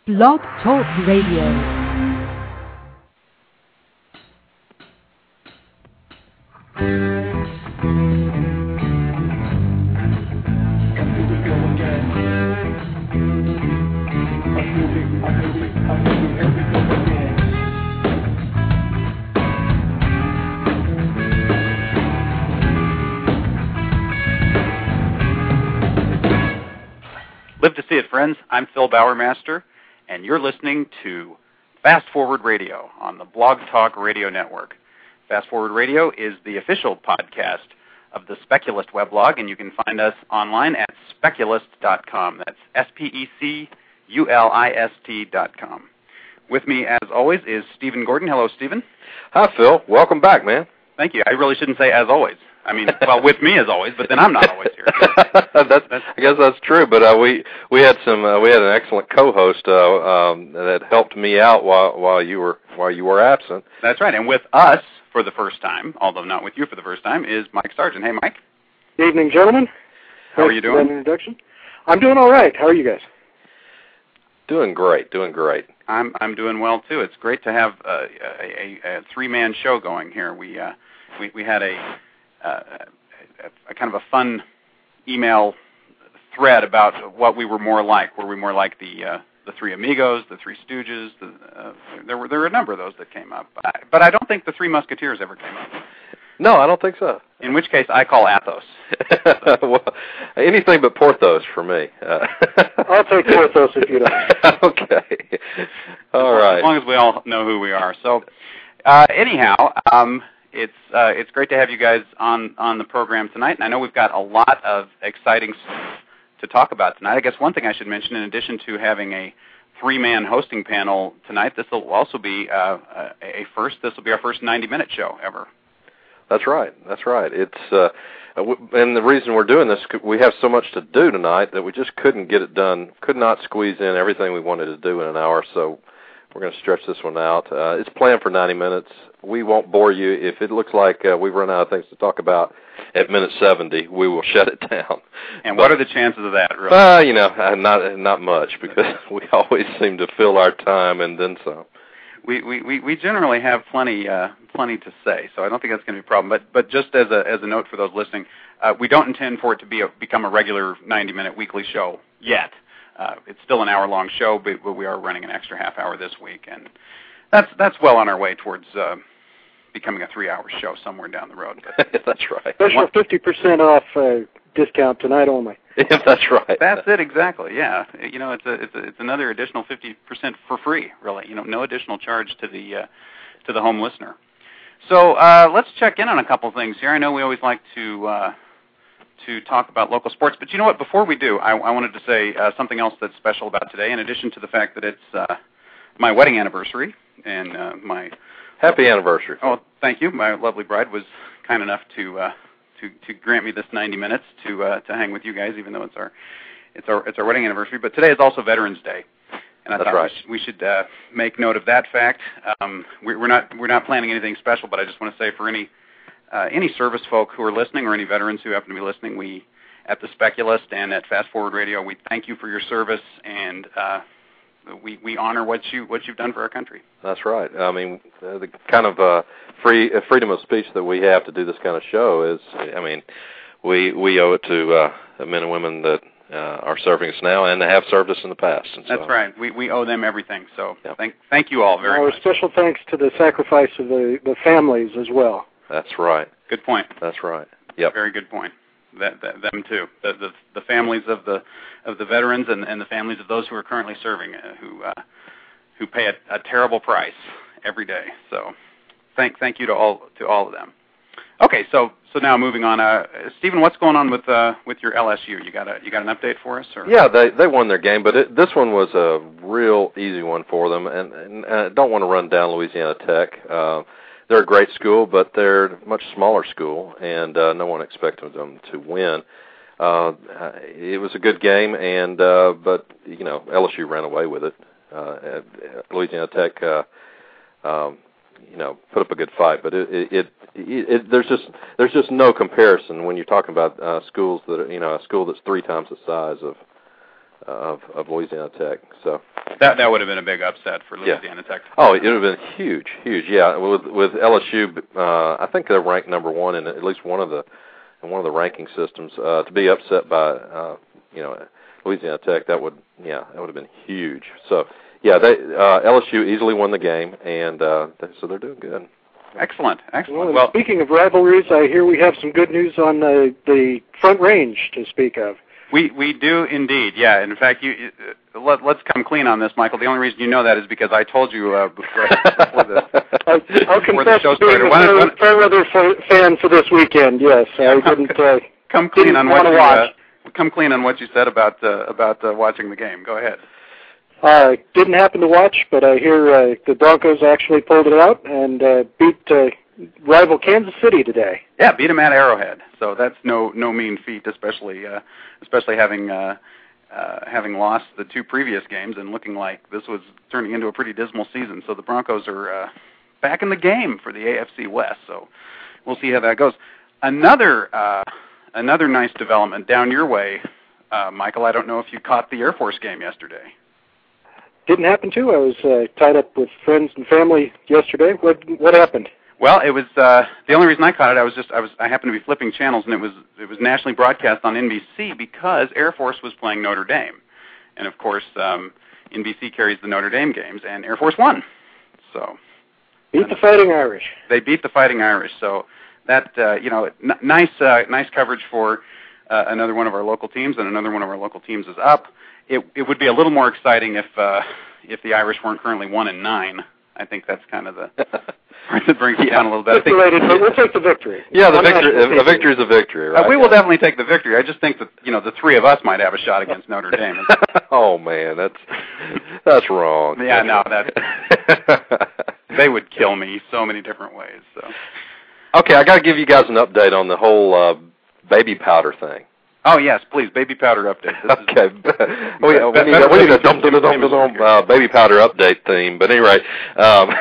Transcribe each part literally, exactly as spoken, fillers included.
Blog Talk Radio. Live to see it, friends. I'm Phil Bowermaster, and you're listening to Fast Forward Radio on the Blog Talk Radio Network. Fast Forward Radio is the official podcast of the Speculist weblog, and you can find us online at speculist dot com. That's S P E C U L I S T dot com. With me, as always, is Stephen Gordon. Hello, Stephen. Hi, Phil. Welcome back, man. Thank you. I really shouldn't say as always. I mean, well, with me as always, but then I'm not always here. that's, that's, I guess that's true. But uh, we we had some uh, we had an excellent co-host uh, um, that helped me out while while you were while you were absent. That's right. And with us for the first time, although not with you for the first time, is Mike Sargent. Hey, Mike. Good evening, gentlemen. How are you doing? That introduction. I'm doing all right. How are you guys? Doing great. Doing great. I'm I'm doing well too. It's great to have uh, a, a, a three-man show going here. We uh, we we had a Uh, a, a kind of a fun email thread about what we were more like. Were we more like the uh, the Three Amigos, the Three Stooges? The, uh, there were there were a number of those that came up, but I, but I don't think the Three Musketeers ever came up. No, I don't think so. In which case, I call Athos. Well, anything but Porthos for me. Uh, I'll take Porthos if you don't. Okay. All right. As long as we all know who we are. So, uh, anyhow. Um, It's uh, it's great to have you guys on, on the program tonight, and I know we've got a lot of exciting stuff to talk about tonight. I guess one thing I should mention, in addition to having a three-man hosting panel tonight, this will also be uh, a first. This will be our first ninety-minute show ever. That's right. That's right. It's uh, and the reason we're doing this, we have so much to do tonight that we just couldn't get it done. Could not squeeze in everything we wanted to do in an hour, so we're going to stretch this one out. Uh, it's planned for ninety minutes. We won't bore you. If it looks like uh, we've run out of things to talk about at minute seventy, we will shut it down. And but, what are the chances of that, really? Uh, you know, uh, not not much, because we always seem to fill our time and then some. We we, we generally have plenty uh, plenty to say, so I don't think that's going to be a problem. But but just as a as a note for those listening, uh, we don't intend for it to be a, become a regular ninety-minute weekly show yet. Uh, it's still an hour-long show, but, but we are running an extra half hour this week, and that's that's well on our way towards uh, becoming a three-hour show somewhere down the road. That's right. Special fifty percent off uh, discount tonight only. Yeah, that's right. That's it exactly. Yeah, you know, it's a, it's a, it's another additional fifty percent for free, really. You know, no additional charge to the uh, to the home listener. So uh, let's check in on a couple things here. I know we always like to. Uh, to talk about local sports. But you know what? Before we do, I, I wanted to say uh, something else that's special about today, in addition to the fact that it's uh, my wedding anniversary. and uh, my Happy anniversary. Oh, thank you. My lovely bride was kind enough to uh, to, to grant me this ninety minutes to uh, to hang with you guys, even though it's our it's our it's our wedding anniversary. But today is also Veterans Day. And I That's thought right. we should, we should uh, make note of that fact. Um, we, we're not we're not planning anything special, but I just want to say for any Uh, any service folk who are listening, or any veterans who happen to be listening, we, at the Speculist and at Fast Forward Radio, we thank you for your service, and uh, we we honor what you what you've done for our country. That's right. I mean, uh, the kind of uh, free uh, freedom of speech that we have to do this kind of show is, I mean, we we owe it to uh, the men and women that uh, are serving us now and have served us in the past. And That's so, right. We we owe them everything. So Yep. thank thank you all very Our much. special thanks to the sacrifice of the, the families as well. That's right. Good point. That's right. Yep. Very good point. That, that them too. The, the the families of the of the veterans and, and the families of those who are currently serving, uh, who uh, who pay a, a terrible price every day. So, thank thank you to all to all of them. Okay, so so now moving on. Uh, Stephen, what's going on with uh, with your L S U? You got a you got an update for us? Or? Yeah, they they won their game, but it, this one was a real easy one for them, and, and I don't want to run down Louisiana Tech. Uh, They're a great school, but they're a much smaller school, and uh, no one expected them to win. Uh, it was a good game, and uh, but you know L S U ran away with it. Uh, Louisiana Tech, uh, um, you know, put up a good fight, but it, it, it, it there's just there's just no comparison when you're talking about uh, schools that are, you know, a school that's three times the size of of, of Louisiana Tech. So that that would have been a big upset for Louisiana yeah. Tech. Oh, it would have been huge, huge. Yeah, with with L S U, uh, I think they're ranked number one in at least one of the in one of the ranking systems. Uh, to be upset by uh, you know Louisiana Tech, that would yeah that would have been huge. So yeah, they uh, L S U easily won the game, and uh, they, so they're doing good. Excellent, excellent. Well, well, speaking of rivalries, I hear we have some good news on uh, the Front Range to speak of. We we do indeed, yeah. In fact, you uh, let, let's come clean on this, Michael. The only reason you know that is because I told you uh, before, before the I'll, I'll before confess the show to being started. a When, when, Fairweather fan for this weekend. Yes, Yeah, I didn't. Uh, come clean didn't on what want to you watch. uh, come clean on what you said about uh, about uh, watching the game. Go ahead. Uh, didn't happen to watch, but I hear uh, the Broncos actually pulled it out and uh, beat uh, rival Kansas City today. Yeah, beat them at Arrowhead. So that's no no mean feat, especially uh, especially having uh, uh, having lost the two previous games and looking like this was turning into a pretty dismal season. So the Broncos are uh, back in the game for the A F C West. So we'll see how that goes. Another uh, another nice development down your way, uh, Michael. I don't know if you caught the Air Force game yesterday. Didn't happen to. I was uh, tied up with friends and family yesterday. What what happened? Well, it was uh, the only reason I caught it. I was just I was I happened to be flipping channels, and it was it was nationally broadcast on N B C because Air Force was playing Notre Dame, and of course um, N B C carries the Notre Dame games, and Air Force won. So beat the Fighting Irish. They beat the Fighting Irish. So that uh, you know n- nice uh, nice coverage for uh, another one of our local teams, and another one of our local teams is up. It it would be a little more exciting if uh, if the Irish weren't currently one and nine. I think that's kind of the that brings it down a little bit. I think, Related, but we'll take the victory. Yeah, the victory. A, a victory is a victory, right? Uh, we will definitely take the victory. I just think that you know the three of us might have a shot against Notre Dame. Oh man, that's that's wrong. Yeah, no, that they would kill me so many different ways. So. Okay, I got to give you guys an update on the whole uh, baby powder thing. Oh yes, please, baby powder update. This okay, is, we, we need a, we need a dum dum dum dum uh, baby powder update theme. But anyway, um,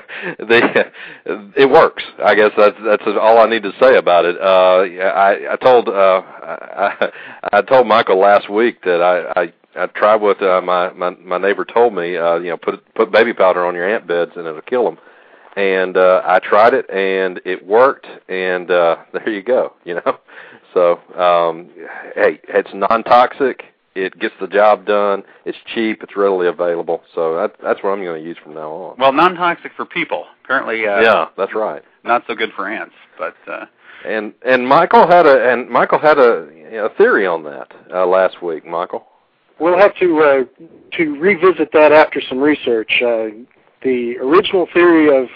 the it works. I guess that's that's all I need to say about it. Uh, I I told uh, I, I told Michael last week that I. I I tried what uh, my, my my neighbor told me. Uh, you know, put put baby powder on your ant beds and it'll kill them. And uh, I tried it and it worked. And uh, there you go. You know, so um, hey, it's non-toxic. It gets the job done. It's cheap. It's readily available. So that, that's what I'm going to use from now on. Well, non-toxic for people. Apparently, uh, yeah, that's right. Not so good for ants, but. Uh, and and Michael had a and Michael had a, a theory on that uh, last week. Michael. We'll have to uh, to revisit that after some research. Uh, the original theory of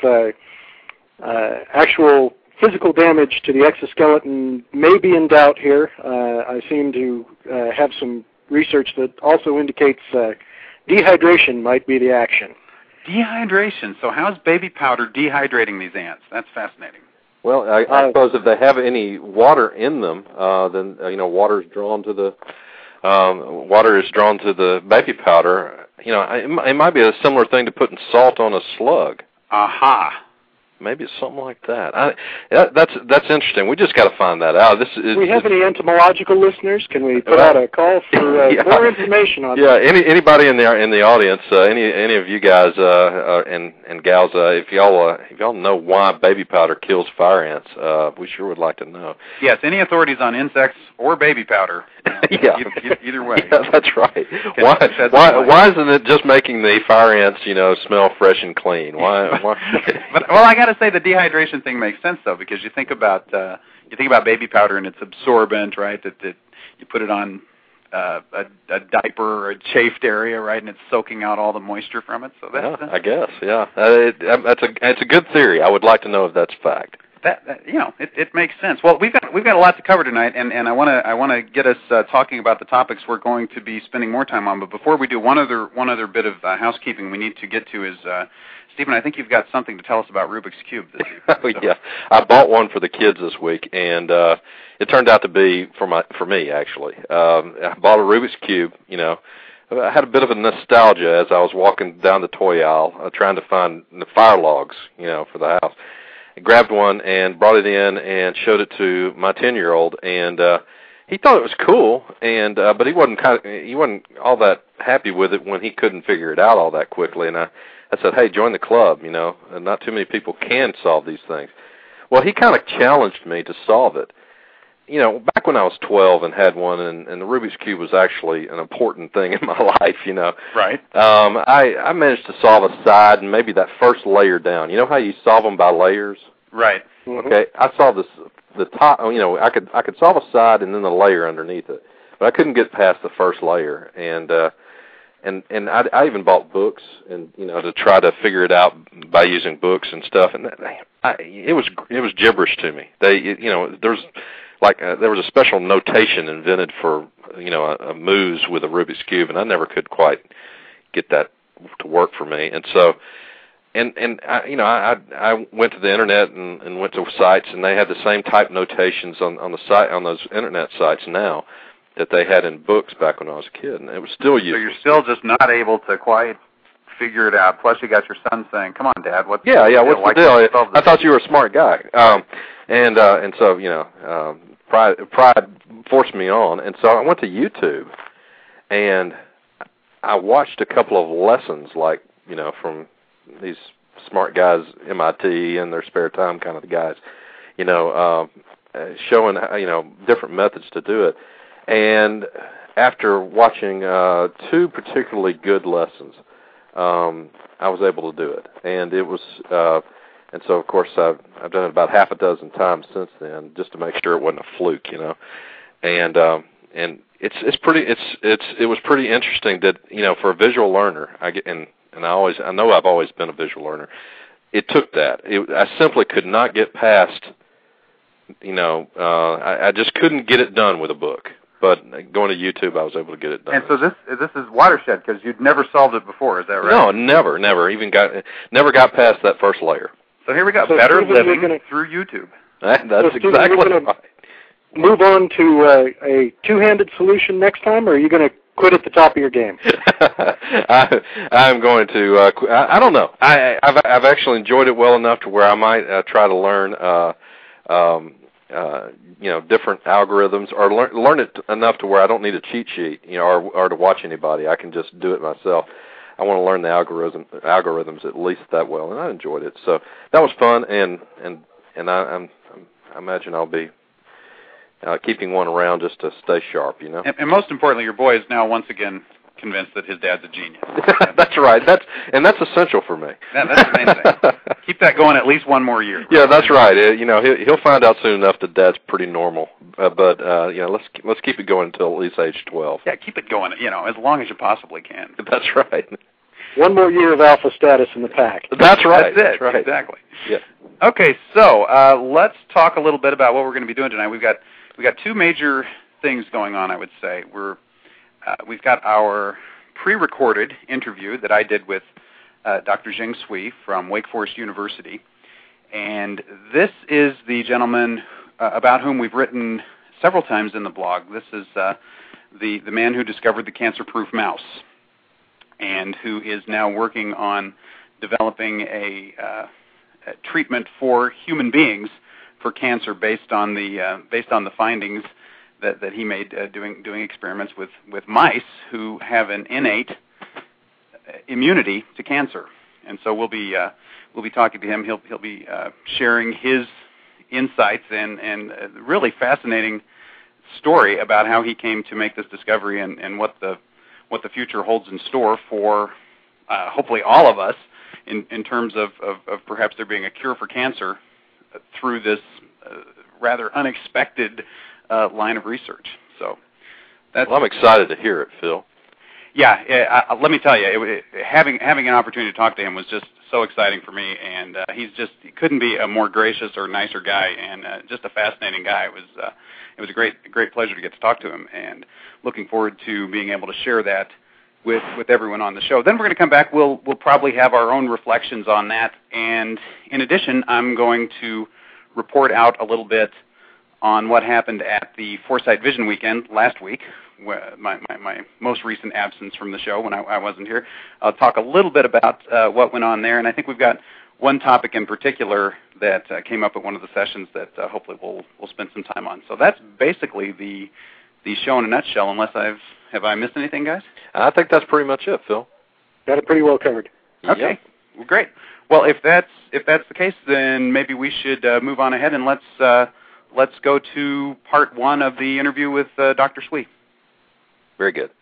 uh, uh, actual physical damage to the exoskeleton may be in doubt here. Uh, I seem to uh, have some research that also indicates uh, dehydration might be the action. Dehydration. So how's baby powder dehydrating these ants? That's fascinating. Well, I, I suppose if they have any water in them, uh, then uh, you know water is drawn to the. Um, water is drawn to the baby powder. You know, it, it might be a similar thing to putting salt on a slug. Aha. Maybe it's something like that. I, that that's that's interesting. We just got to find that out. This is. Do we have any entomological listeners? Can we put out a call for uh, yeah. more information on yeah, that? Yeah, any anybody in the in the audience, uh, any any of you guys uh, uh, and and gals, uh, if y'all uh, if y'all know why baby powder kills fire ants, uh, we sure would like to know. Yes, any authorities on insects or baby powder. yeah, either, either way. Yeah, that's right. Why why why isn't it just making the fire ants, you know, smell fresh and clean? Why? why? But well, I got to say the dehydration thing makes sense though, because you think about uh, you think about baby powder and it's absorbent, right? That that you put it on uh, a, a diaper or a chafed area, right, and it's soaking out all the moisture from it. So that's yeah, uh, I guess, yeah. Uh, it, that's a it's a good theory. I would like to know if that's fact. That, that you know, it, it makes sense. Well, we've got we've got a lot to cover tonight, and, and I want to I want to get us uh, talking about the topics we're going to be spending more time on. But before we do, one other one other bit of uh, housekeeping we need to get to is. Uh, Stephen, I think you've got something to tell us about Rubik's Cube this evening. So. Yeah, I bought one for the kids this week, and uh, it turned out to be for my for me actually. Um, I bought a Rubik's Cube. You know, I had a bit of a nostalgia as I was walking down the toy aisle, uh, trying to find the fire logs, you know, for the house. I grabbed one and brought it in and showed it to my ten-year-old, and uh, he thought it was cool, and uh, but he wasn't kind of, he wasn't all that happy with it when he couldn't figure it out all that quickly. And I, I said, hey, join the club. You know, and not too many people can solve these things. Well, he kind of challenged me to solve it. You know, back when I was twelve and had one, and, and the Rubik's Cube was actually an important thing in my life, you know. Right. Um, I, I managed to solve a side and maybe that first layer down. You know how you solve them by layers? Right. Mm-hmm. Okay, I solved this, the top, you know, I could I could solve a side and then the layer underneath it, but I couldn't get past the first layer. And uh, and and I, I even bought books, and you know, to try to figure it out by using books and stuff. And I, it was it was gibberish to me. They, you know, there's like uh, there was a special notation invented for, you know, a, a moves with a Rubik's Cube, and I never could quite get that to work for me. And so, and and I, you know, I I went to the internet and, and went to sites, and they had the same type notations on on the site on those internet sites now that they had in books back when I was a kid, and it was still used. So you're still just not able to quite figure it out. Plus, you got your son saying, "Come on, Dad, what's yeah, the yeah, deal? what's the Why deal? I thought you were a smart guy." Um, and uh, and so you know, um, pride pride forced me on, and so I went to YouTube, and I watched a couple of lessons, like, you know, from these smart guys, M I T, in their spare time kind of guys, you know, uh, showing, you know, different methods to do it. And after watching uh, two particularly good lessons, um, I was able to do it. And it was, uh, and so of course I've, I've done it about half a dozen times since then, just to make sure it wasn't a fluke, you know. And um, and it's it's pretty it's it's it was pretty interesting that, you know, for a visual learner, I get and and I always I know I've always been a visual learner. It took that. It, I simply could not get past, you know, uh, I, I just couldn't get it done with a book. But going to YouTube, I was able to get it done. And so this this is watershed because you'd never solved it before, is that right? No, never, never even got never got past that first layer. So here we go, So better Stephen, living gonna, through YouTube. That, that's so Stephen, exactly you're gonna right. Move on to uh, a two-handed solution next time, or are you going to quit at the top of your game? I, I'm going to. Uh, qu- I, I don't know. I, I've I've actually enjoyed it well enough to where I might uh, try to learn, uh, um, uh, you know, different algorithms, or learn learn it enough to where I don't need a cheat sheet, you know, or or to watch anybody. I can just do it myself. I want to learn the algorithm algorithms at least that well, and I enjoyed it. So that was fun, and and and I, I'm, I imagine I'll be uh, keeping one around just to stay sharp, you know. And, and most importantly, your boy is now once again convinced that his dad's a genius. That's right. That's and that's essential for me. That, that's the main thing. Keep that going at least one more year. Yeah, that's right. Uh, you know, he'll, he'll find out soon enough that Dad's pretty normal. Uh, but uh, you know, let's let's keep it going until at least age twelve. Yeah, keep it going. You know, as long as you possibly can. That's right. One more year of alpha status in the pack. That's right. That's it. That's right. Exactly. Yeah. Okay, so uh, let's talk a little bit about what we're going to be doing tonight. We've got we've got two major things going on. I would say we're uh, we've got our pre-recorded interview that I did with uh, Doctor Jing Sui from Wake Forest University, and this is the gentleman uh, about whom we've written several times in the blog. This is uh, the the man who discovered the cancer-proof mouse, and who is now working on developing a, uh, a treatment for human beings for cancer based on the uh, based on the findings that, that he made uh, doing doing experiments with, with mice who have an innate immunity to cancer. And so we'll be uh, we'll be talking to him. He'll he'll be uh, sharing his insights and and a really fascinating story about how he came to make this discovery and, and what the what the future holds in store for uh, hopefully all of us in, in terms of, of, of perhaps there being a cure for cancer uh, through this uh, rather unexpected uh, line of research. So that's, well, I'm excited to hear it, Phil. Yeah, uh, let me tell you, it, it, having having an opportunity to talk to him was just so exciting for me, and uh, he's just he couldn't be a more gracious or nicer guy, and uh, just a fascinating guy. It was uh, it was a great great pleasure to get to talk to him, and looking forward to being able to share that with with everyone on the show. Then we're going to come back. We'll we'll probably have our own reflections on that, and in addition, I'm going to report out a little bit on what happened at the Foresight Vision Weekend last week. My, my, my most recent absence from the show when I, I wasn't here. I'll talk a little bit about uh, what went on there, and I think we've got one topic in particular that uh, came up at one of the sessions that uh, hopefully we'll we'll spend some time on. So that's basically the the show in a nutshell. Unless I've have I missed anything, guys? I think that's pretty much it, Phil. Got it pretty well covered. Okay, Yep. well, great. Well, if that's if that's the case, then maybe we should uh, move on ahead and let's uh, let's go to part one of the interview with uh, Doctor Sui. Very good.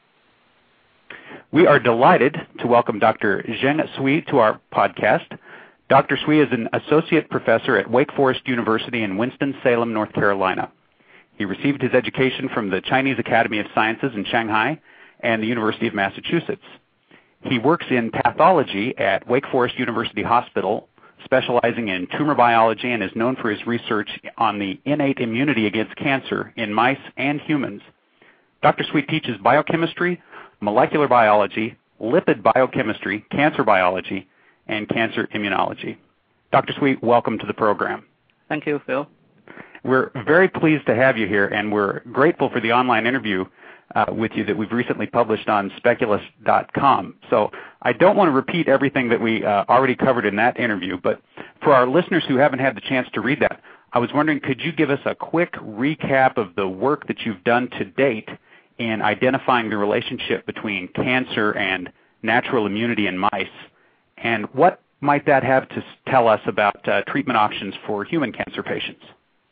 We are delighted to welcome Doctor Zheng Sui to our podcast. Doctor Sui is an associate professor at Wake Forest University in Winston-Salem, North Carolina. He received his education from the Chinese Academy of Sciences in Shanghai and the University of Massachusetts. He works in pathology at Wake Forest University Hospital, specializing in tumor biology, and is known for his research on the innate immunity against cancer in mice and humans. Doctor Sui teaches biochemistry, molecular biology, lipid biochemistry, cancer biology, and cancer immunology. Doctor Sui, welcome to the program. Thank you, Phil. We're very pleased to have you here, and we're grateful for the online interview uh, with you that we've recently published on speculist dot com. So I don't want to repeat everything that we uh, already covered in that interview, but for our listeners who haven't had the chance to read that, I was wondering, could you give us a quick recap of the work that you've done to date in identifying the relationship between cancer and natural immunity in mice, and what might that have to tell us about uh, treatment options for human cancer patients?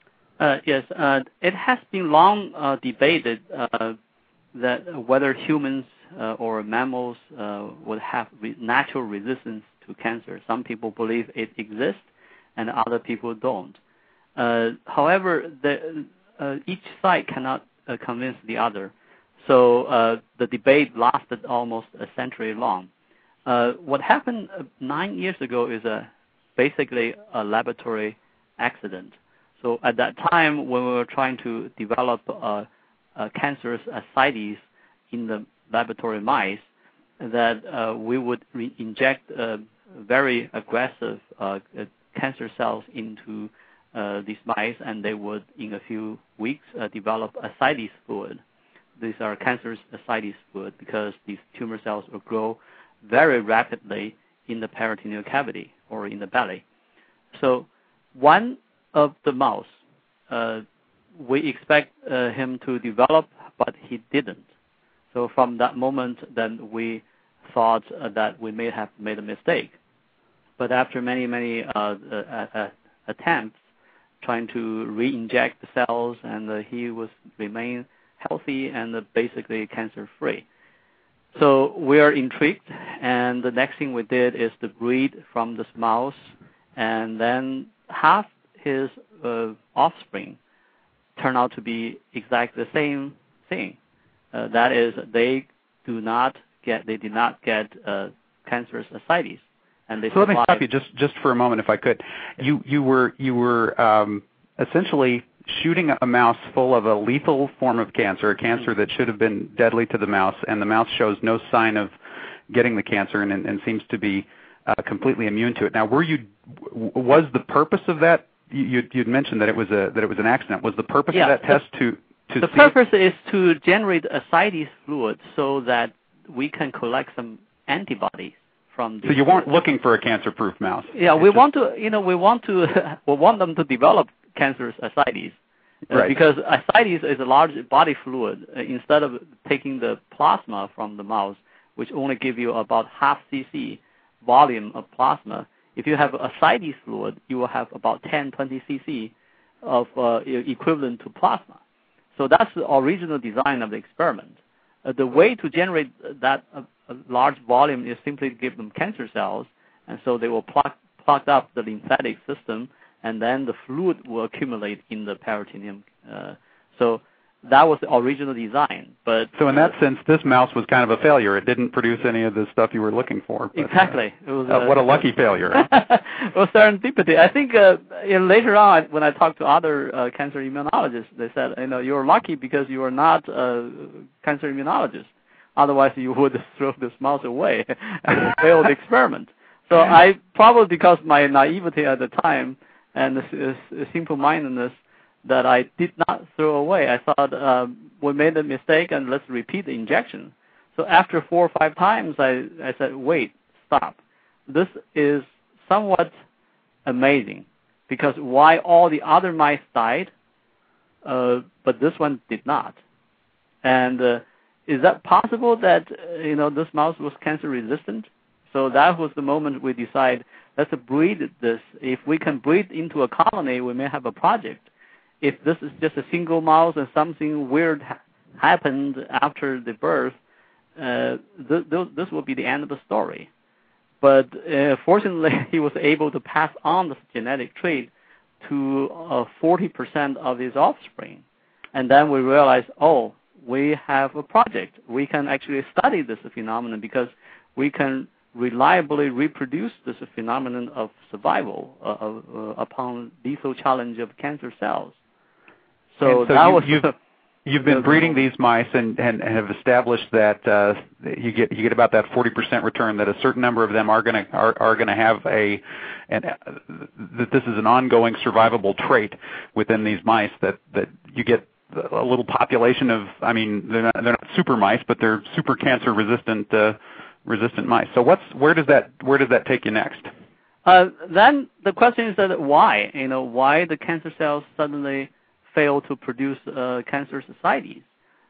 Uh, yes, uh, it has been long uh, debated uh, that whether humans uh, or mammals uh, would have re- natural resistance to cancer. Some people believe it exists, and other people don't. Uh, however, the, uh, each side cannot uh, convince the other. So uh, the debate lasted almost a century long. Uh, what happened uh, nine years ago is a, basically a laboratory accident. So at that time, when we were trying to develop uh, uh, cancerous ascites in the laboratory mice, that uh, we would re- inject uh, very aggressive uh, cancer cells into uh, these mice, and they would, in a few weeks, uh, develop ascites fluid. These are cancerous ascites fluid because these tumor cells will grow very rapidly in the peritoneal cavity or in the belly. So one of the mouse, uh, we expect uh, him to develop, but he didn't. So from that moment, then we thought uh, that we may have made a mistake. But after many, many uh, uh, uh, attempts trying to re-inject the cells, and uh, he was remain healthy and uh, basically cancer-free. So we are intrigued, and the next thing we did is to breed from this mouse, and then half his uh, offspring turn out to be exactly the same thing. Uh, that is, they do not get, they did not get uh, cancerous ascites, and they. So let me survive. stop you just just for a moment, if I could. You you were you were um, essentially shooting a mouse full of a lethal form of cancer, a cancer that should have been deadly to the mouse, and the mouse shows no sign of getting the cancer and, and seems to be uh, completely immune to it. Now, were you was the purpose of that? You you'd mentioned that it was a that it was an accident. Was the purpose yeah, of that the, test to to the see purpose is to generate ascites fluid so that we can collect some antibodies from. So you weren't looking for a cancer-proof mouse. Yeah, we just want to. You know, we want to. we want them to develop cancerous ascites. Uh, right. Because ascites is a large body fluid. Uh, instead of taking the plasma from the mouse, which only give you about half cc volume of plasma, if you have ascites fluid, you will have about ten, twenty cc of uh, equivalent to plasma. So that's the original design of the experiment. Uh, the way to generate that uh, large volume is simply to give them cancer cells, and so they will plug, plug up the lymphatic system, and then the fluid will accumulate in the peritoneum. Uh, so that was the original design. But so in that sense, this mouse was kind of a failure. It didn't produce any of the stuff you were looking for. But, exactly. Uh, it was, uh, uh, what a lucky failure. Well, serendipity. I think uh, you know, later on, when I talked to other uh, cancer immunologists, they said, you know, you're lucky because you are not a cancer immunologist. Otherwise, you would throw this mouse away and fail the experiment. So I probably, because my naivety at the time and the simple-mindedness, that I did not throw away. I thought uh, we made a mistake and let's repeat the injection. So after four or five times, I, I said, wait, stop. This is somewhat amazing because why all the other mice died, uh, but this one did not. And uh, is that possible that, uh, you know, this mouse was cancer resistant? So that was the moment we decided, let's breed this. If we can breed into a colony, we may have a project. If this is just a single mouse and something weird ha- happened after the birth, uh, th- th- this will be the end of the story. But uh, fortunately, he was able to pass on this genetic trait to uh, forty percent of his offspring. And then we realized, oh, we have a project. We can actually study this phenomenon because we can reliably reproduce this phenomenon of survival uh, uh, upon lethal challenge of cancer cells. So, so that you, was you've, you've been breeding these mice and, and have established that uh, you get you get about that forty percent return. That a certain number of them are going to are, are going to have a and uh, that this is an ongoing survivable trait within these mice. That that you get a little population of. I mean, they're not, they're not super mice, but they're super cancer resistant uh, resistant mice. So what's where does that where does that take you next? Uh, then the question is that why? You know, why the cancer cells suddenly fail to produce uh, cancer societies.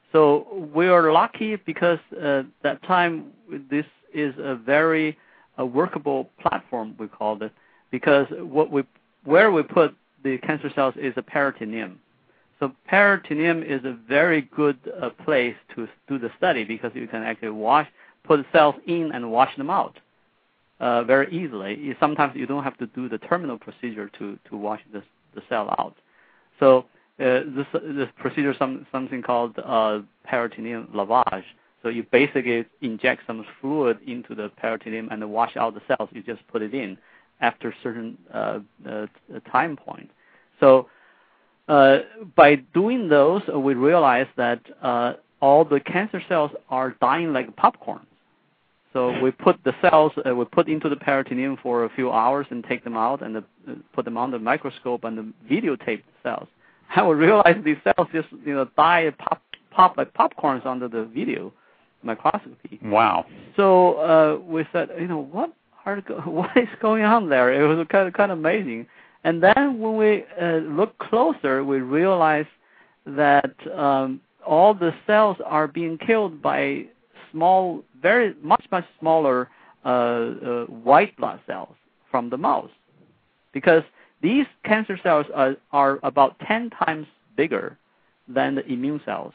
So we are lucky because uh, that time this is a very uh, workable platform, we called it, because what we where we put the cancer cells is a peritoneum. So peritoneum is a very good uh, place to do the study because you can actually wash, put cells in and wash them out uh, very easily. Sometimes you don't have to do the terminal procedure to, to wash this, the cell out. So Uh, this this procedure is some, something called uh, peritoneum lavage. So you basically inject some fluid into the peritoneum and wash out the cells. You just put it in after a certain uh, uh, time point. So uh, by doing those, uh, we realized that uh, all the cancer cells are dying like popcorn. So we put the cells, uh, we put into the peritoneum for a few hours and take them out and uh, put them on the microscope and the videotape the cells. I would realize these cells just, you know, die, pop, pop like popcorns under the video microscopy. Wow. So uh, we said, you know, what are what is going on there? It was kind of kind of amazing. And then when we uh, look closer, we realized that um, all the cells are being killed by small, very much much smaller uh, uh, white blood cells from the mouse, because these cancer cells are, are about ten times bigger than the immune cells.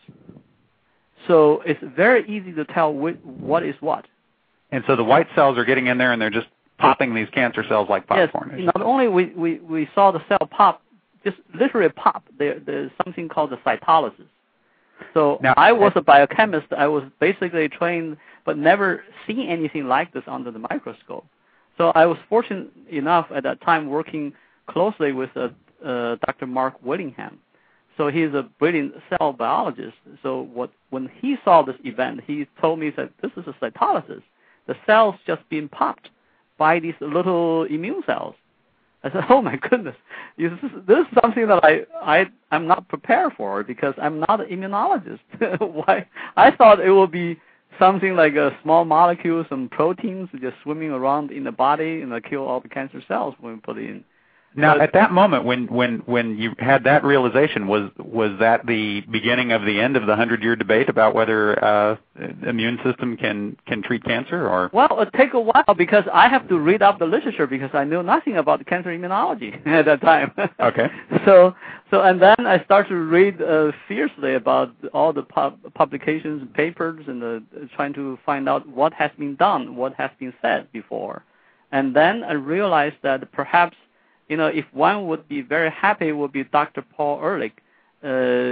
So it's very easy to tell which, what is what. And so the white cells are getting in there and they're just popping these cancer cells like popcorn. Yes, not only we, we, we saw the cell pop, just literally pop, there, there's something called the cytolysis. So now, I was a biochemist. I was basically trained but never seen anything like this under the microscope. So I was fortunate enough at that time working closely with uh, uh, Doctor Mark Willingham. So he's a brilliant cell biologist. So what, when he saw this event, he told me that this is a cytolysis. The cells just being popped by these little immune cells. I said, oh my goodness, this is, this is something that I, I, I'm not prepared for because I'm not an immunologist. Why? I thought it would be something like a small molecule, some proteins just swimming around in the body and kill all the cancer cells when we put it in. Now, but, at that moment, when, when, when you had that realization, was was that the beginning of the end of the hundred-year debate about whether uh, the immune system can, can treat cancer? Or well, it took a while because I have to read up the literature because I knew nothing about cancer immunology at that time. Okay. so, so and then I started to read uh, fiercely about all the pub- publications, and papers, and the, trying to find out what has been done, what has been said before, and then I realized that perhaps, you know, if one would be very happy, it would be Doctor Paul Ehrlich uh,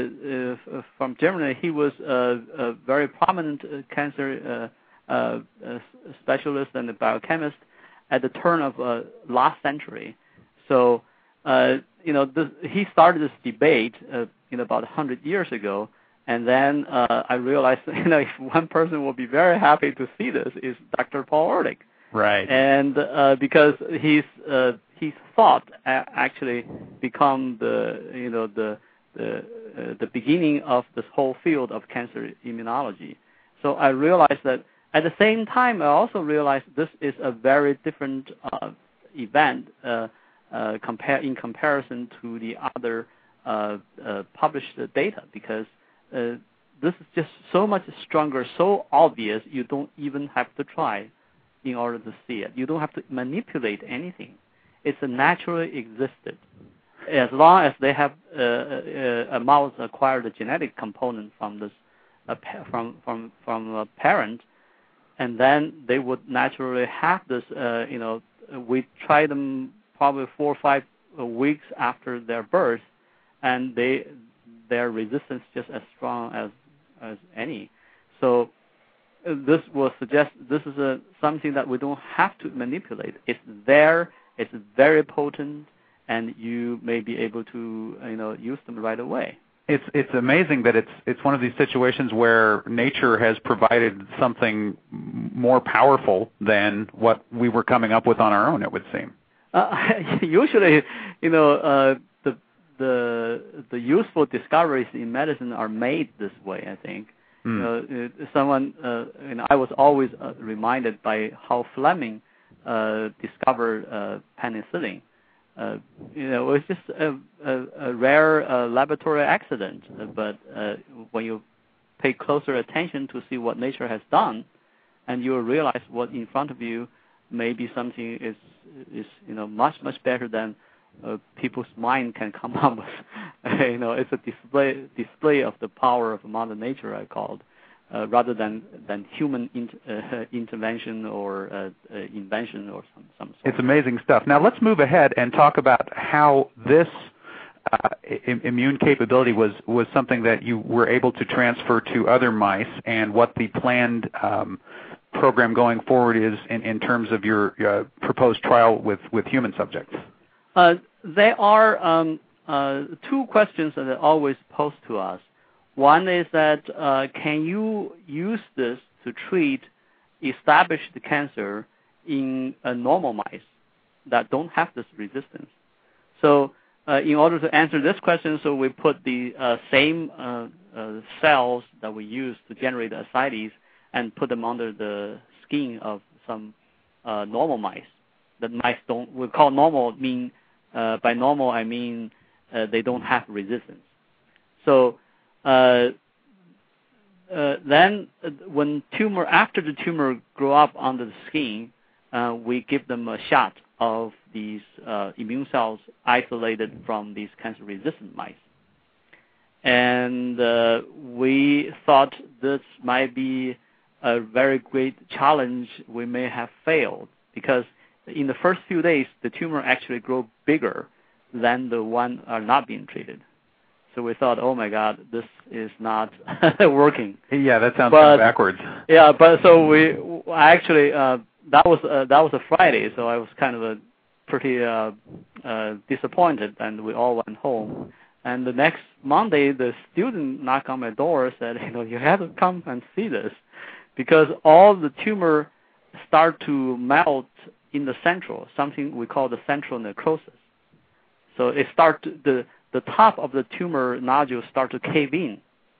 uh, from Germany. He was a, a very prominent uh, cancer uh, uh, uh, specialist and a biochemist at the turn of uh, last century. So, uh, you know, this, he started this debate, uh, you know, about one hundred years ago. And then uh, I realized, you know, if one person will be very happy to see this is Doctor Paul Ehrlich. Right. And uh, because he's uh, his thought actually become the you know the the uh, the beginning of this whole field of cancer immunology. So I realized that at the same time I also realized this is a very different uh, event uh, uh, compare in comparison to the other uh, uh, published data because uh, this is just so much stronger, so obvious, you don't even have to try in order to see it. You don't have to manipulate anything. It's a naturally existed. As long as they have uh, uh, a mouse acquired a genetic component from this, uh, from from from a parent, and then they would naturally have this. Uh, you know, we try them probably four or five weeks after their birth, and they their resistance just as strong as as any. So uh, this will suggest this is a something that we don't have to manipulate. It's there. It's very potent, and you may be able to, you know, use them right away. It's it's amazing that it's it's one of these situations where nature has provided something more powerful than what we were coming up with on our own. It would seem. Uh, usually, you know, uh, the the the useful discoveries in medicine are made this way. I think. Mm. You know, someone, uh, you know, I was always uh, reminded by how Fleming Uh, discovered uh, penicillin. Uh, you know, it was just a, a, a rare uh, laboratory accident. Uh, but uh, when you pay closer attention to see what nature has done, and you will realize what in front of you may be something is is you know much much better than uh, people's mind can come up with. You know, it's a display display of the power of Mother Nature, I called. Uh, rather than than human in, uh, intervention or uh, uh, invention or some some sort. It's amazing stuff. Now let's move ahead and talk about how this uh, I- immune capability was was something that you were able to transfer to other mice, and what the planned um, program going forward is in, in terms of your uh, proposed trial with with human subjects. Uh, there are um, uh, two questions that are always posed to us. One is that uh, can you use this to treat established cancer in uh, normal mice that don't have this resistance? So uh, in order to answer this question, so we put the uh, same uh, uh, cells that we use to generate ascites and put them under the skin of some uh, normal mice. That mice don't, we call normal, mean, uh, by normal I mean uh, they don't have resistance. So Uh, uh, then, uh, when tumor after the tumor grow up under the skin, uh, we give them a shot of these uh, immune cells isolated from these cancer-resistant mice. And uh, we thought this might be a very great challenge. We may have failed because in the first few days, the tumor actually grow bigger than the one are not being treated. So we thought, oh my God, this is not working. Yeah, that sounds but, backwards. Yeah, but so we actually uh, that was uh, that was a Friday, so I was kind of a pretty uh, uh, disappointed, and we all went home. And the next Monday, the student knocked on my door and said, you know, you have to come and see this, because all the tumor start to melt in the central, something we call the central necrosis. So it start to, the the top of the tumor nodules start to cave in.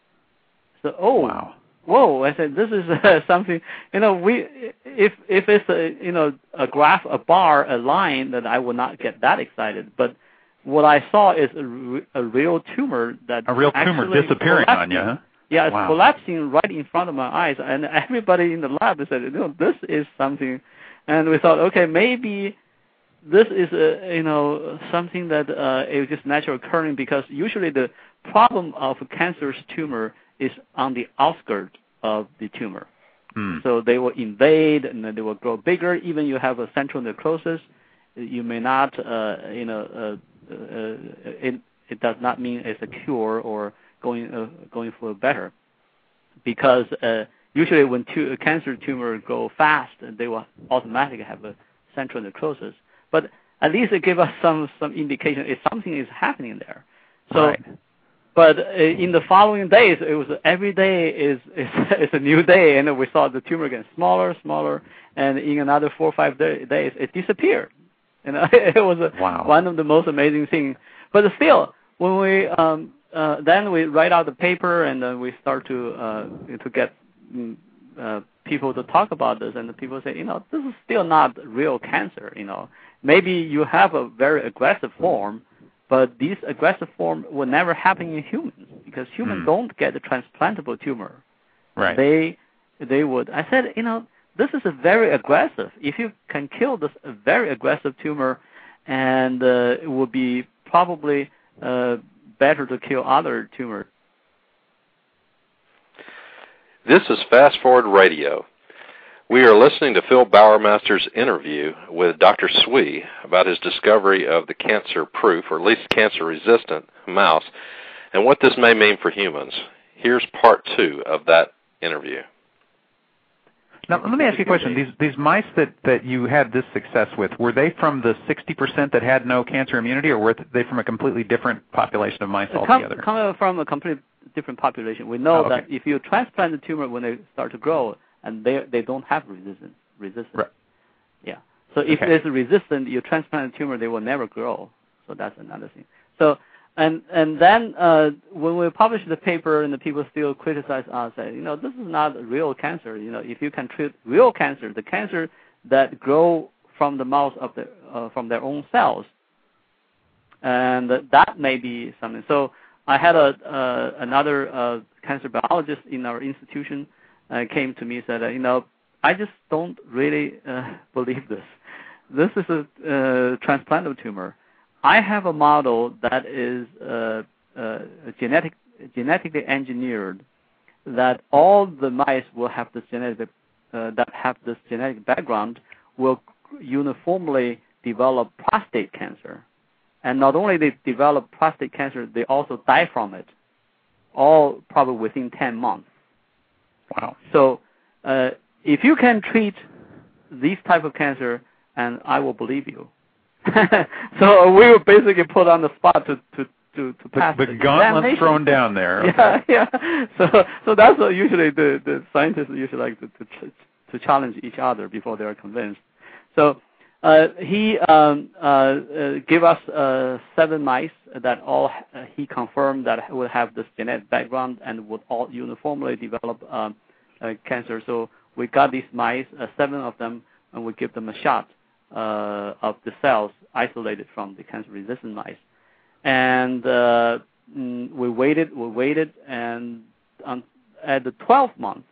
So, oh, wow. Whoa! I said, this is uh, something. You know, we if if it's a you know a graph, a bar, a line, then I would not get that excited. But what I saw is a, re- a real tumor that a real tumor disappearing collapsing. on you. Huh? Yeah, it's wow. collapsing right in front of my eyes, and everybody in the lab said, you know, this is something. And we thought, okay, maybe this is a, you know something that uh, is just natural occurring, because usually the problem of a cancerous tumor is on the outskirts of the tumor. Mm. So they will invade and then they will grow bigger. Even you have a central necrosis, you may not, uh, you know, uh, uh, it, it does not mean it's a cure or going uh, going for better, because uh, usually when tu- a cancer tumor grow fast, they will automatically have a central necrosis. But at least it gave us some some indication if something is happening there. So. Right. But in the following days, it was every day is, is is a new day, and we saw the tumor getting smaller, smaller, and in another four or five day, days, it disappeared. You know, it was a, wow. one of the most amazing things. But still, when we um, uh, then we write out the paper, and then we start to uh, to get uh, people to talk about this, and the people say, you know, this is still not real cancer. You know, maybe you have a very aggressive form. But these aggressive forms will never happen in humans. because humans mm. don't get the transplantable tumor. Right. They they would. I said, you know, this is a very aggressive. If you can kill this very aggressive tumor, and uh, it would be probably uh, better to kill other tumors. This is Fast Forward Radio. We are listening to Phil Bowermaster's interview with Doctor Swee about his discovery of the cancer-proof, or at least cancer-resistant, mouse, and what this may mean for humans. Here's part two of that interview. Now, let me ask you a question. These these mice that, that you had this success with, were they from the sixty percent that had no cancer immunity, or were they from a completely different population of mice altogether? Come, come from a completely different population. We know oh, okay. that if you transplant the tumor when they start to grow, and they they don't have resistance. resistance. Right. Yeah. So if okay. there's a resistant, you transplant the tumor, they will never grow. So that's another thing. So and and then uh, when we publish the paper, and the people still criticize us, say, you know, this is not real cancer. You know, if you can treat real cancer, the cancer that grow from the mouse of the uh, from their own cells, and that may be something. So I had a uh, another uh, cancer biologist in our institution uh, came to me and said, uh, you know, I just don't really uh, believe this. This is a uh, transplantable tumor. I have a model that is uh, uh, genetic, genetically engineered, that all the mice will have this genetic uh, that have this genetic background will uniformly develop prostate cancer, and not only they develop prostate cancer, they also die from it, all probably within ten months. Wow! So uh, if you can treat these type of cancer, and I will believe you. So we were basically put on the spot to to to, to pass the, the, the gauntlet thrown down there. Okay. Yeah, yeah. So so that's what usually the, the scientists usually like to, to to challenge each other before they are convinced. So uh, he um, uh, uh, gave us uh, seven mice that all uh, he confirmed that would have this genetic background and would all uniformly develop um, uh, cancer. So we got these mice, uh, seven of them, and we give them a shot Uh, of the cells isolated from the cancer-resistant mice, and uh, mm, we waited, we waited, and um, at the twelfth month,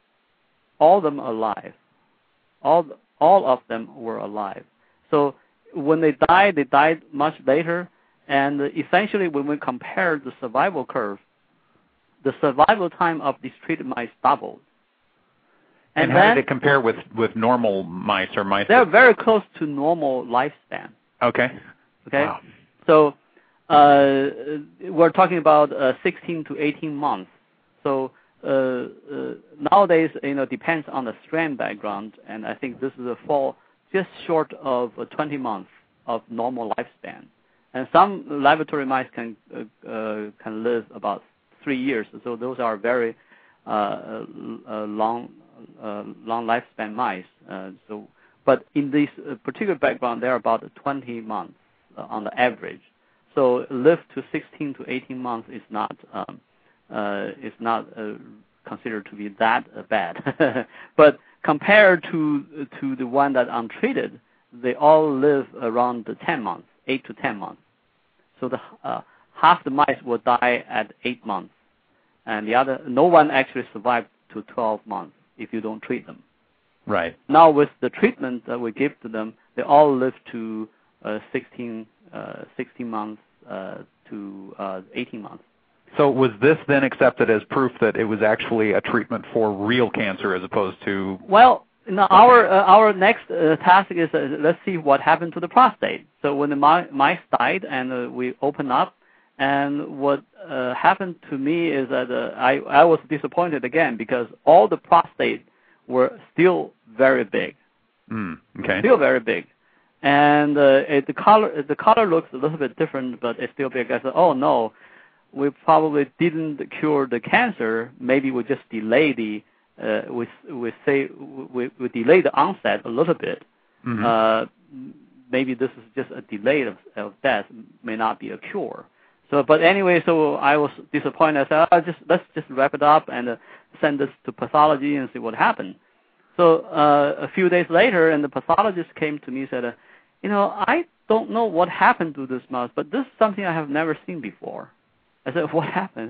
all of them alive, all all of them were alive. So when they died, they died much later, and essentially when we compared the survival curve, the survival time of these treated mice doubled. And, and how then, did it compare with, with normal mice or mice? They're very close to normal lifespan. Okay. Okay. Wow. So uh, we're talking about uh, sixteen to eighteen months. So uh, uh, nowadays, you know, depends on the strain background, and I think this is a fall just short of uh, twenty months of normal lifespan. And some laboratory mice can uh, uh, can live about three years. So those are very uh, uh, long. Uh, long lifespan mice. Uh, so, but in this uh, particular background, they're about twenty months uh, on the average. So, live to sixteen to eighteen months is not um, uh, is not uh, considered to be that uh, bad. But compared to to the one that untreated, they all live around the ten months, eight to ten months. So, the uh, half the mice will die at eight months, and the other, no one actually survived to twelve months. If you don't treat them. Right. Now with the treatment that we give to them, they all live to uh, sixteen, uh, sixteen months uh, to uh, eighteen months. So was this then accepted as proof that it was actually a treatment for real cancer as opposed to? Well, now our uh, our next uh, task is uh, let's see what happened to the prostate. So when the mice died and uh, we opened up, and what uh, happened to me is that uh, I, I was disappointed again because all the prostate were still very big. Mm, okay. Still very big. And uh, it, the color the color looks a little bit different, but it's still big. I said, oh, no, we probably didn't cure the cancer. Maybe we just delay the, uh, we, we, say, we, we delay the onset a little bit. Mm-hmm. Uh, maybe this is just a delay of, of death, may not be a cure. So, but anyway, so I was disappointed. I said, oh, just let's just wrap it up and uh, send this to pathology and see what happened. So uh, a few days later, and the pathologist came to me and said, uh, you know, I don't know what happened to this mouse, but this is something I have never seen before. I said, what happened?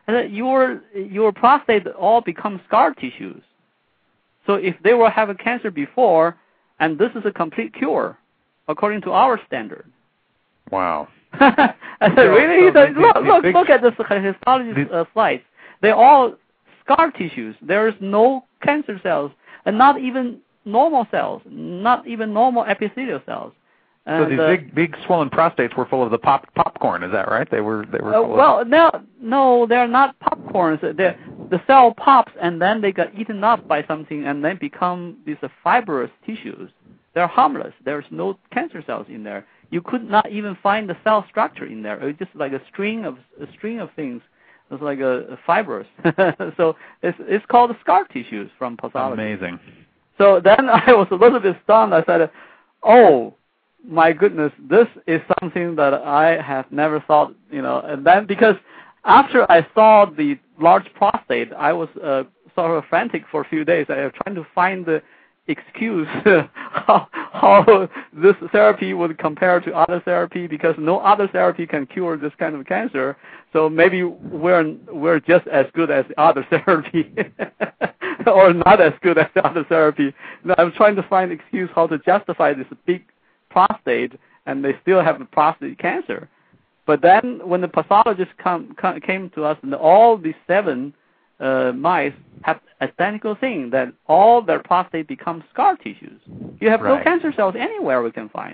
I said, your, your prostate all become scar tissues. So if they will have a cancer before, and this is a complete cure, according to our standard. Wow. I said, So- really? so The- the- look, the look, big- look at the histology the- uh, slides. They're all scar tissues. There is no cancer cells, and not even normal cells, not even normal epithelial cells. So And, these uh, big, big swollen prostates were full of the pop popcorn. Is that right? They were. They were. Uh, Full well, of... no, no, they're not popcorns. They're, the cell pops and then they get eaten up by something and then become these uh, fibrous tissues. They're harmless. There's no cancer cells in there. You could not even find the cell structure in there. It's just like a string of a string of things. It's like a, a fibrous. So it's it's called scar tissues from pathology. Amazing. So then I was a little bit stunned. I said, "Oh, my goodness, this is something that I have never thought." You know, and then because after I saw the large prostate, I was uh, sort of frantic for a few days. I was trying to find the excuse how, how this therapy would compare to other therapy, because no other therapy can cure this kind of cancer. So maybe we're we're just as good as the other therapy, or not as good as the other therapy. Now, I'm trying to find an excuse how to justify this big prostate, and they still have prostate cancer. But then when the pathologist come, come, came to us, and all these seven uh, mice have identical thing, that all their prostate becomes scar tissues. You have Right. no cancer cells anywhere we can find.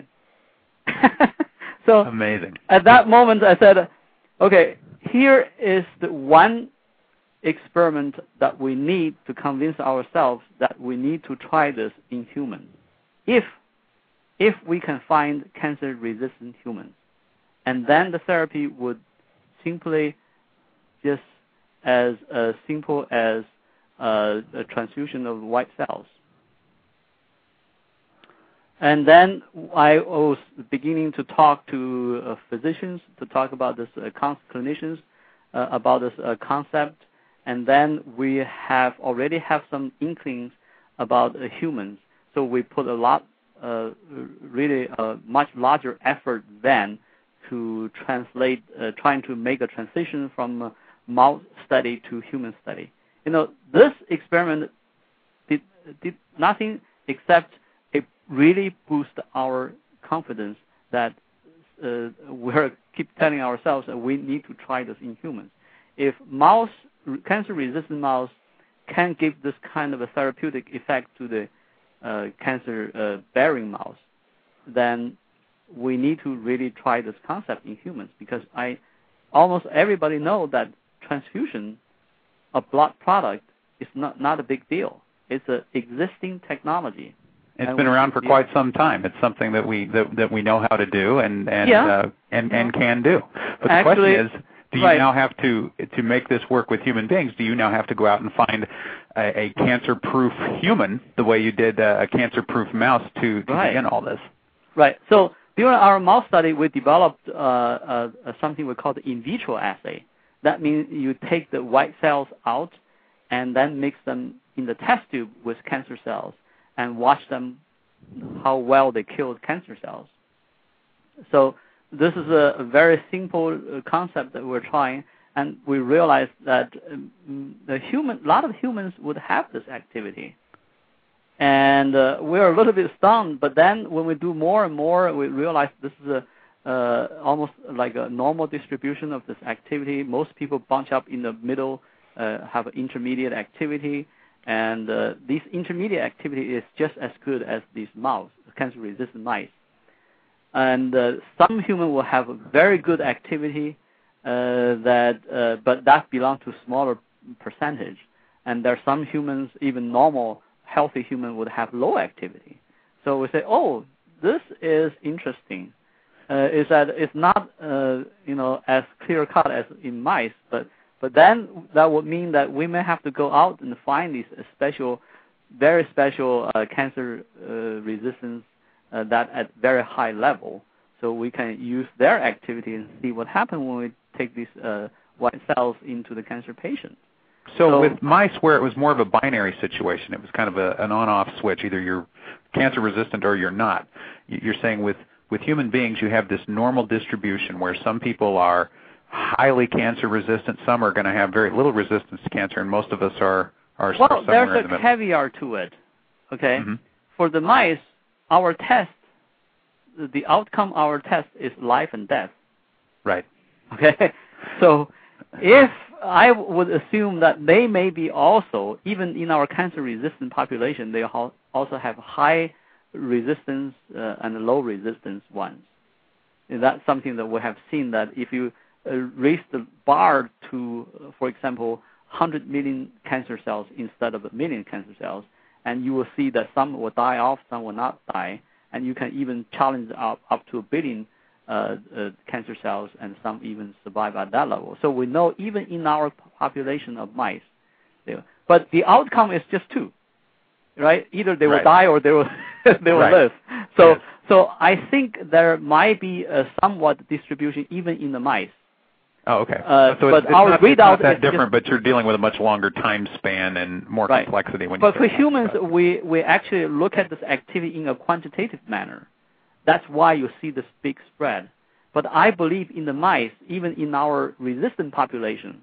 So Amazing. at that moment I said, okay, here is the one experiment that we need to convince ourselves that we need to try this in humans. If if we can find cancer-resistant humans, and then the therapy would simply just as uh, simple as uh, a transfusion of white cells. And then I was beginning to talk to uh, physicians, to talk about this, uh, con- clinicians, uh, about this uh, concept, and then we have already have some inklings about uh, humans. So we put a lot, uh, really a much larger effort then to translate, uh, trying to make a transition from uh, mouse study to human study. You know, this experiment did, did nothing except it really boost our confidence that uh, we're keep telling ourselves that we need to try this in humans. If mouse, cancer-resistant mouse can give this kind of a therapeutic effect to the uh, cancer-bearing uh, mouse, then we need to really try this concept in humans, because I almost everybody know that transfusion of blood product is not, not a big deal. It's an existing technology. It's And been we- around for yeah. quite some time. It's something that we that, that we know how to do and and Yeah. uh, and, and can do. But the Actually, question is, do you right. now have to to make this work with human beings? Do you now have to go out and find a, a cancer-proof human the way you did uh, a cancer-proof mouse to, to Right. begin all this? Right. So during our mouse study, we developed uh, uh, something we call the in vitro assay. That means you take the white cells out and then mix them in the test tube with cancer cells and watch them how well they killed cancer cells. So this is a, a very simple uh, concept that we're trying, and we realized that um, the human, a lot of humans would have this activity. And uh, we're a little bit stunned, but then when we do more and more, we realize this is a uh, almost like a normal distribution of this activity. Most people bunch up in the middle, uh, have intermediate activity, and uh, this intermediate activity is just as good as these mouse, cancer-resistant mice. And uh, some human will have a very good activity, uh, that, uh, but that belongs to smaller percentage. And there are some humans, even normal, healthy human, would have low activity. So we say, oh, this is interesting. Uh, is that it's not, uh, you know, as clear-cut as in mice, but but then that would mean that we may have to go out and find these special, very special uh, cancer uh, resistance uh, that at very high level, so we can use their activity and see what happens when we take these uh, white cells into the cancer patient. So, So- with mice, where it was more of a binary situation, it was kind of a, an on-off switch. Either you're cancer-resistant or you're not. You're saying with, with human beings, you have this normal distribution where some people are highly cancer resistant. Some are going to have very little resistance to cancer, and most of us are are well, somewhere there's in a the middle. caveat to it. Okay, Mm-hmm. For the mice, our test, the outcome of our test is life and death. Right. Okay, so if I would assume that they may be also, even in our cancer-resistant population, they also have high resistance uh, and low resistance ones. And that's something that we have seen, that if you uh, raise the bar to, uh, for example, one hundred million cancer cells instead of a million cancer cells, and you will see that some will die off, some will not die, and you can even challenge up, up to a billion uh, uh, cancer cells, and some even survive at that level. So we know even in our population of mice, they, but the outcome is just two, right? Either they will right. die or they will they will right. live. So yes. so I think there might be a somewhat distribution even in the mice. Oh, okay. Uh, so but it's, it's our not, readout it's not that is different, just, but you're dealing with a much longer time span and more right. complexity. When but you for say humans, that. we, we actually look at this activity in a quantitative manner. That's why you see this big spread. But I believe in the mice, even in our resistant population,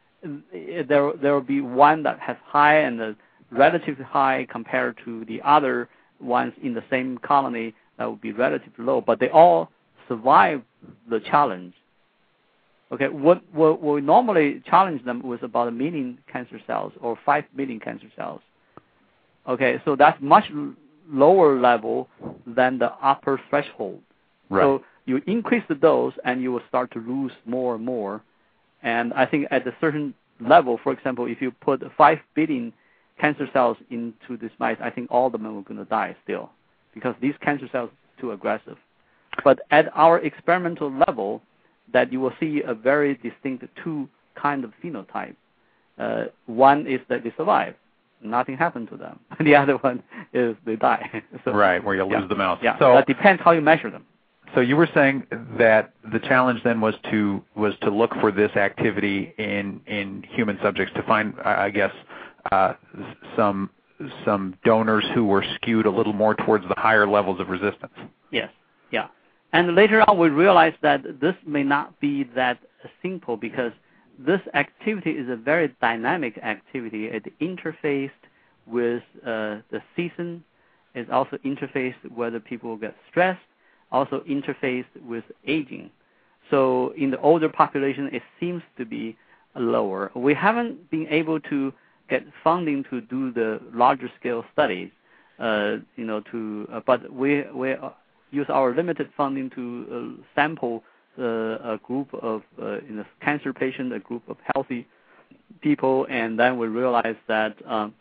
there there will be one that has high and a relatively high compared to the other ones in the same colony that would be relatively low. But they all survive the challenge. Okay, what, what we normally challenge them with about a million cancer cells or five million cancer cells. Okay, so that's much lower level than the upper threshold. Right. So you increase the dose and you will start to lose more and more. And I think at a certain level, for example, if you put five billion cancer cells into this mice, I think all of them are going to die still because these cancer cells are too aggressive. But at our experimental level, that you will see a very distinct two kind of phenotype. Uh, one is that they survive. Nothing happened to them. The other one is they die. So, right, where you yeah, lose the mouse. Yeah, so that depends how you measure them. So you were saying that the challenge then was to was to look for this activity in, in human subjects to find, I guess, uh, some some donors who were skewed a little more towards the higher levels of resistance. Yes, yeah. And later on we realized that this may not be that simple because this activity is a very dynamic activity. It interfaced with uh, the season. It's also interfaced whether people get stressed, also interfaced with aging. So in the older population, it seems to be lower. We haven't been able to get funding to do the larger scale studies, uh, you know, to, uh, but we, we use our limited funding to uh, sample uh, a group of uh, you know, cancer patients, a group of healthy people, and then we realized that um,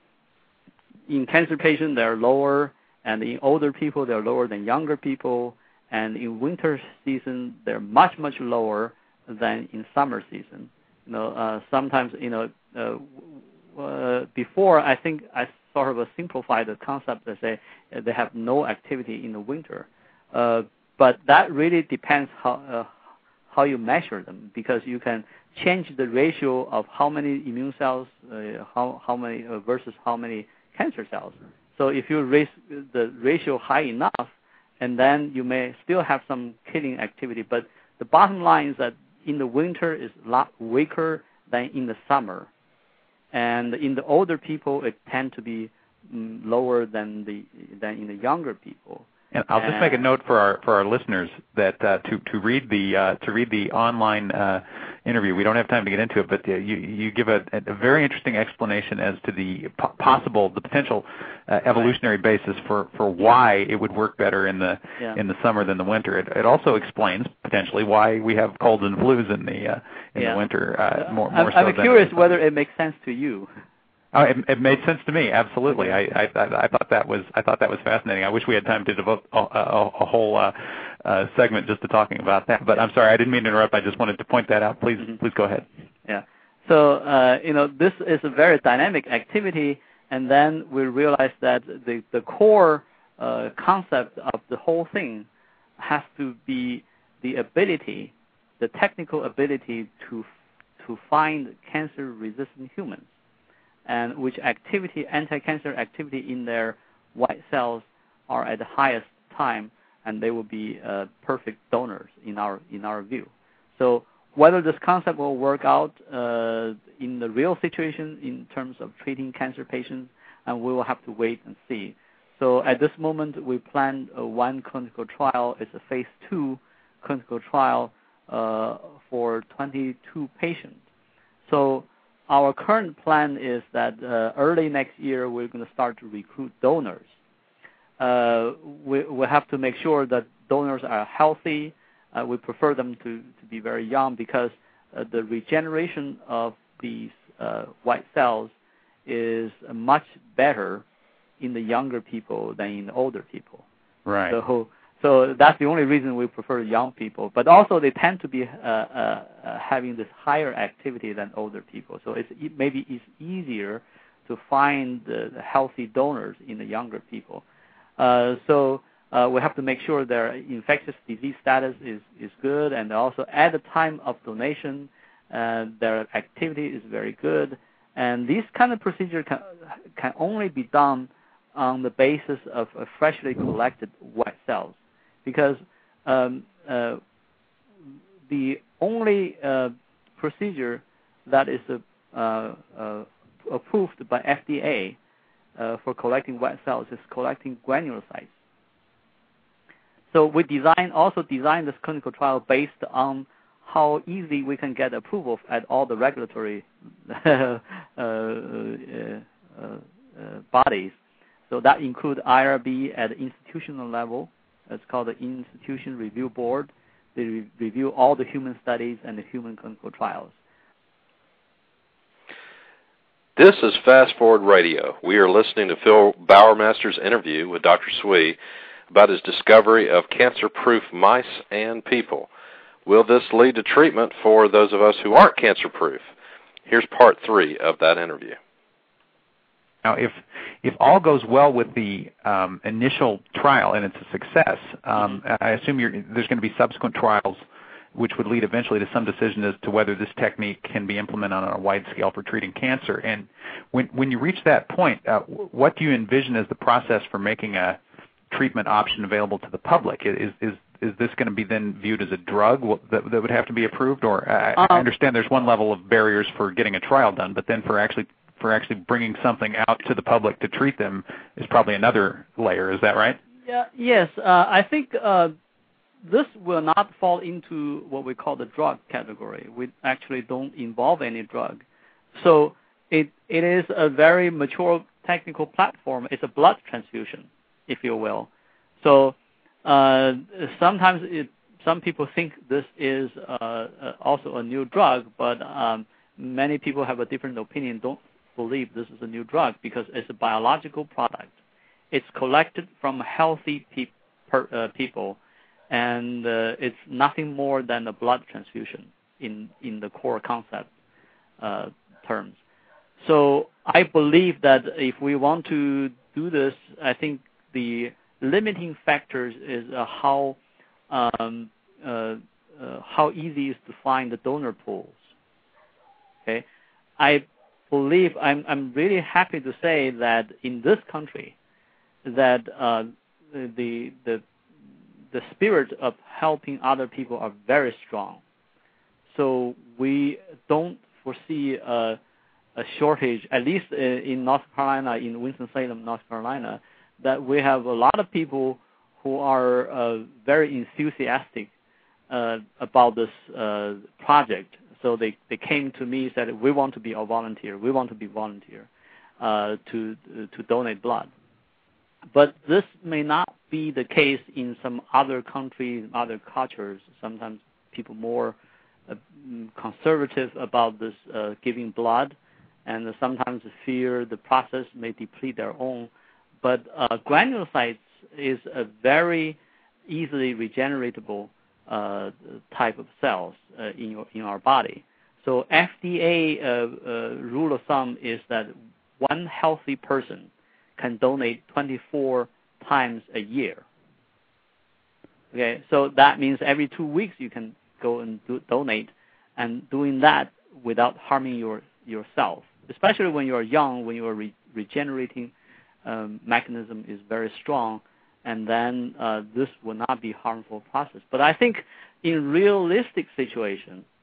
in cancer patients they're lower, and in older people they're lower than younger people, and in winter season they're much much lower than in summer season. You know, uh, sometimes you know uh, uh, before I think I sort of simplified the concept to say they have no activity in the winter. Uh, but that really depends how uh, how you measure them, because you can change the ratio of how many immune cells, uh, how how many uh, versus how many cancer cells. So if you raise the ratio high enough, and then you may still have some killing activity. But the bottom line is that in the winter is a lot weaker than in the summer, and in the older people it tends to be mm, lower than the than in the younger people. And I'll just make a note for our for our listeners that uh, to to read the uh, to read the online uh, interview. We don't have time to get into it, but uh, you you give a, a very interesting explanation as to the po- possible, the potential uh, evolutionary basis for, for why it would work better in the yeah. in the summer than the winter. It, it also explains potentially why we have colds and flus in the uh, in yeah. the winter uh, more I'm, more so I'm than curious whether it makes sense to you. Oh, it, it made sense to me. Absolutely, I, I I thought that was I thought that was fascinating. I wish we had time to devote a, a, a whole uh, uh, segment just to talking about that. But I'm sorry, I didn't mean to interrupt. I just wanted to point that out. Please, mm-hmm. please go ahead. Yeah. So uh, you know, this is a very dynamic activity, and then we realized that the the core uh, concept of the whole thing has to be the ability, the technical ability to to find cancer-resistant humans, and which activity, anti-cancer activity in their white cells are at the highest time, and they will be uh, perfect donors in our in our view. So whether this concept will work out uh, in the real situation in terms of treating cancer patients, and we will have to wait and see. So at this moment, we plan uh, one clinical trial. It's a phase two clinical trial uh, for twenty-two patients. So our current plan is that uh, early next year, we're going to start to recruit donors. Uh, we, we have to make sure that donors are healthy. Uh, we prefer them to, to be very young because uh, the regeneration of these uh, white cells is much better in the younger people than in the older people. Right. So, so that's the only reason we prefer young people. But also they tend to be uh, uh, uh, having this higher activity than older people. So it's maybe it's easier to find the, the healthy donors in the younger people. Uh, so uh, we have to make sure their infectious disease status is, is good, and also at the time of donation, uh, their activity is very good. And this kind of procedure can, can only be done on the basis of uh, freshly collected white cells, because um, uh, the only uh, procedure that is uh, uh, approved by F D A uh, for collecting white cells is collecting granulocytes. So we design also design this clinical trial based on how easy we can get approval at all the regulatory uh, uh, uh, uh, bodies. So that includes I R B at the institutional level. It's called the Institution Review Board. They re review all the human studies and the human clinical trials. This is Fast Forward Radio. We are listening to Phil Bowermaster's interview with Doctor Swee about his discovery of cancer-proof mice and people. Will this lead to treatment for those of us who aren't cancer-proof? Here's part three of that interview. Now, if if all goes well with the um, initial trial and it's a success, um, mm-hmm. I assume you're, there's going to be subsequent trials which would lead eventually to some decision as to whether this technique can be implemented on a wide scale for treating cancer. And when when you reach that point, uh, what do you envision as the process for making a treatment option available to the public? Is is is this going to be then viewed as a drug that, that would have to be approved? Or I, um, I understand there's one level of barriers for getting a trial done, but then for actually for actually bringing something out to the public to treat them is probably another layer. Is that right? Yeah. Yes. Uh, I think uh, this will not fall into what we call the drug category. We actually don't involve any drug. So it it is a very mature technical platform. It's a blood transfusion, if you will. So uh, sometimes it, some people think this is uh, also a new drug, but um, many people have a different opinion, don't believe this is a new drug because it's a biological product. It's collected from healthy pe per, uh, people, and uh, it's nothing more than a blood transfusion in, in the core concept uh, terms. So I believe that if we want to do this, I think the limiting factors is uh, how um, uh, uh, how easy it is to find the donor pools. Okay, I believe I'm I'm really happy to say that in this country, that uh, the the the spirit of helping other people are very strong. So we don't foresee a, a shortage, at least in North Carolina, in Winston-Salem, North Carolina, that we have a lot of people who are uh, very enthusiastic uh, about this uh, project. So they, they came to me and said, we want to be a volunteer. We want to be volunteer uh, to to donate blood. But this may not be the case in some other countries, other cultures. Sometimes people more uh, conservative about this uh, giving blood, and sometimes fear the process may deplete their own. But uh, granulocytes is a very easily regeneratable uh, type of cells uh, in your, in our body. So F D A uh, uh, rule of thumb is that one healthy person can donate twenty-four times a year. Okay, so that means every two weeks you can go and do, donate, and doing that without harming your yourself, especially when you are young, when you are re regenerating um, mechanism is very strong, and then uh, this will not be harmful process. But I think in realistic situation,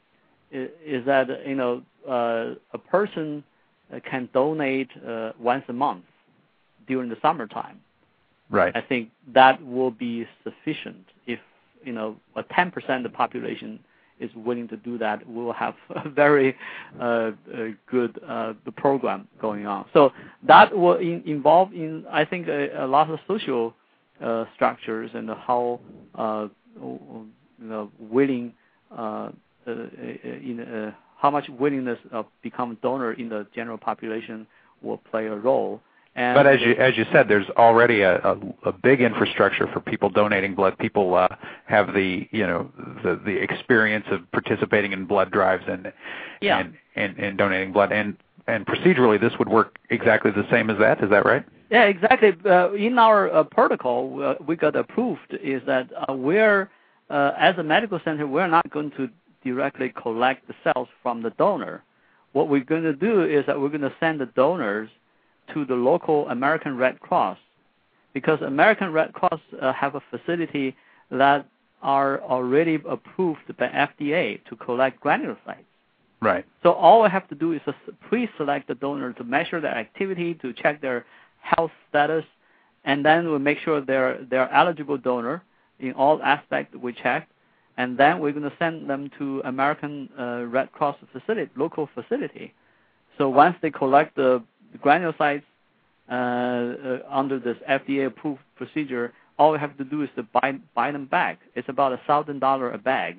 is, is that you know uh, a person can donate uh, once a month during the summertime. Right. I think that will be sufficient. If you know a ten percent of the population is willing to do that, we will have a very uh, uh, good uh, program going on. So that will in, involve in I think a, a lot of social uh, structures and how uh, you know willing uh, uh, in uh, how much willingness of become donor in the general population will play a role. And but as you as you said, there's already a, a, a big infrastructure for people donating blood. People uh, have the you know the the experience of participating in blood drives and yeah. and, and and donating blood. And and procedurally, this would work exactly the same as that. Is that right? Yeah, exactly. Uh, in our uh, protocol, uh, we got approved is that uh, we're uh, as a medical center, we're not going to directly collect the cells from the donor. What we're going to do is that we're going to send the donors to the local American Red Cross, because American Red Cross uh, have a facility that are already approved by F D A to collect granulocytes. Right. So all we have to do is just pre-select the donor to measure their activity, to check their health status, and then we make sure they're they're eligible donor in all aspects we check, and then we're going to send them to American uh, Red Cross facility, local facility. So once they collect the The granulocytes uh, uh, under this F D A-approved procedure, all we have to do is to buy buy them back. It's about a thousand dollar a bag.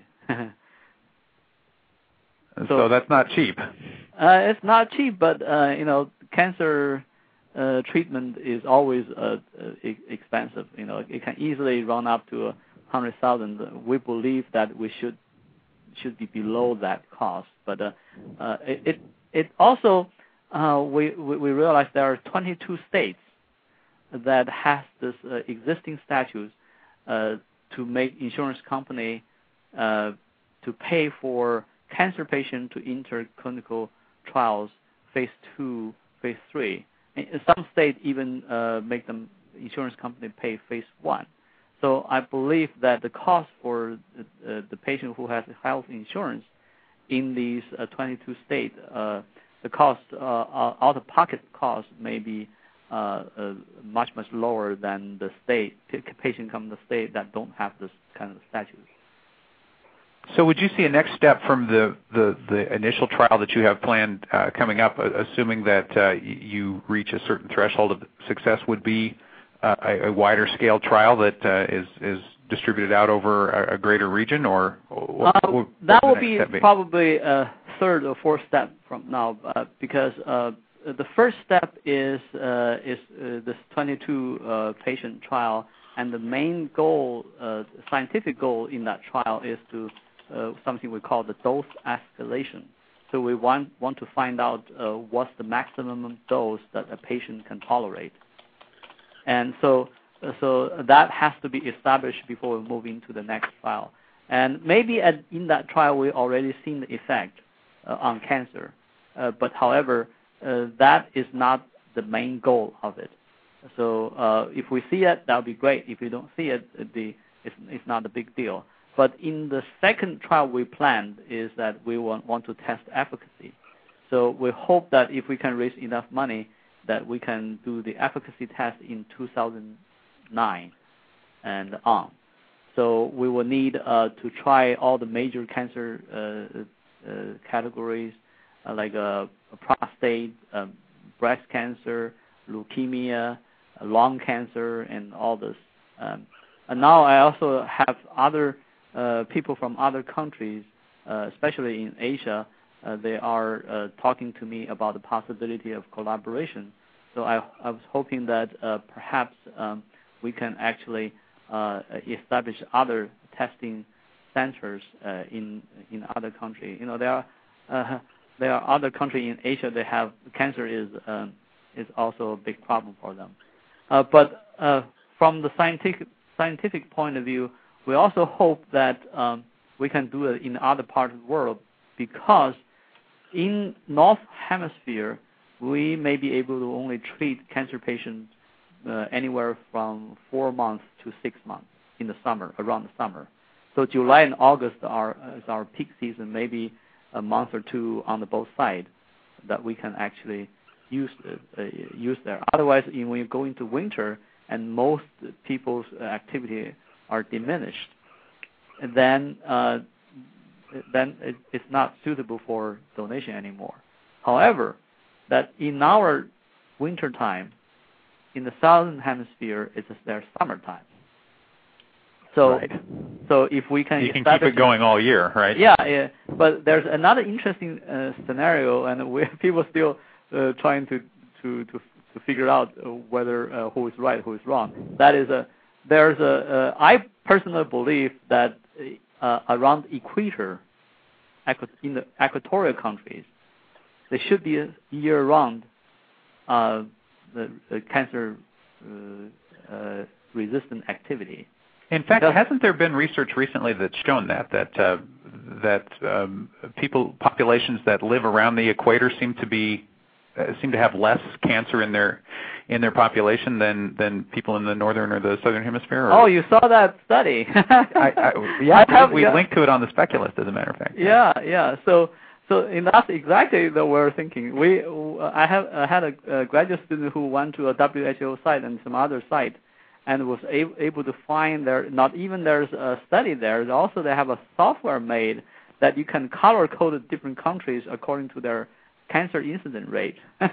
so, so that's not cheap. Uh, it's not cheap, but uh, you know, cancer uh, treatment is always uh, uh, expensive. You know, it can easily run up to a hundred thousand. We believe that we should should be below that cost, but uh, uh, it, it it also. Uh, we, we, we realize there are twenty-two states that has this uh, existing statutes uh, to make insurance company uh, to pay for cancer patient to enter clinical trials, phase two, phase three. And some states even uh, make them insurance company pay phase one. So I believe that the cost for the, uh, the patient who has health insurance in these uh, twenty-two states. Uh, The cost, uh, out-of-pocket cost, may be uh, uh, much much lower than the state patient come from the state that don't have this kind of statute. So, would you see a next step from the the, the initial trial that you have planned uh, coming up, uh, assuming that uh, you reach a certain threshold of success, would be uh, a, a wider scale trial that uh, is is distributed out over a, a greater region, or what, uh, what that will be, be probably a third or fourth step from now, uh, because uh, the first step is uh, is uh, this twenty-two uh, patient trial, and the main goal, uh, scientific goal in that trial is to uh, something we call the dose escalation. So we want want to find out uh, what's the maximum dose that a patient can tolerate, and so. So that has to be established before we move into the next trial. And maybe at, in that trial we already seen the effect uh, on cancer. Uh, but however, uh, that is not the main goal of it. So uh, if we see it, that would be great. If we don't see it, the, it's, it's not a big deal. But in the second trial we planned is that we want, want to test efficacy. So we hope that if we can raise enough money, that we can do the efficacy test in two thousand nine and on. So we will need uh, to try all the major cancer uh, uh, categories uh, like uh, prostate, uh, breast cancer, leukemia, uh, lung cancer, and all this. Um, and now I also have other uh, people from other countries, uh, especially in Asia. Uh, they are uh, talking to me about the possibility of collaboration. So I, I was hoping that uh, perhaps um, we can actually uh, establish other testing centers uh, in in other countries. You know, there are uh, there are other countries in Asia that have cancer is um, is also a big problem for them. Uh, but uh, from the scientific scientific point of view, we also hope that um, we can do it in other parts of the world, because in North Hemisphere we may be able to only treat cancer patients Uh, anywhere from four months to six months in the summer, around the summer. So July and August are is our peak season. Maybe a month or two on the both sides that we can actually use uh, use there. Otherwise, you know, when you go into winter and most people's activity are diminished, then uh, then it, it's not suitable for donation anymore. However, that in our winter time, in the southern hemisphere, it's their summertime. So, right. so if we can, you can keep it going all year, right? Yeah, yeah. But there's another interesting uh, scenario, and we, people still uh, trying to to to to figure out uh, whether uh, who is right, who is wrong. That is a there's a uh, I personally believe that uh, around equator, in the equatorial countries, there should be a year-round uh, the, the cancer uh, uh, resistant activity. In fact, hasn't there been research recently that's shown that that uh, that um, people populations that live around the equator seem to be uh, seem to have less cancer in their in their population than than people in the northern or the southern hemisphere? Or? Oh, you saw that study? I, I, yeah, I have, we yeah. linked to it on the Speculist, as a matter of fact. Yeah, yeah. So. So in that's exactly the we're thinking. We I have I had a, a graduate student who went to a W H O site and some other site, and was able, able to find there. Not even there's a study there. Also, they have a software made that you can color code different countries according to their cancer incident rate.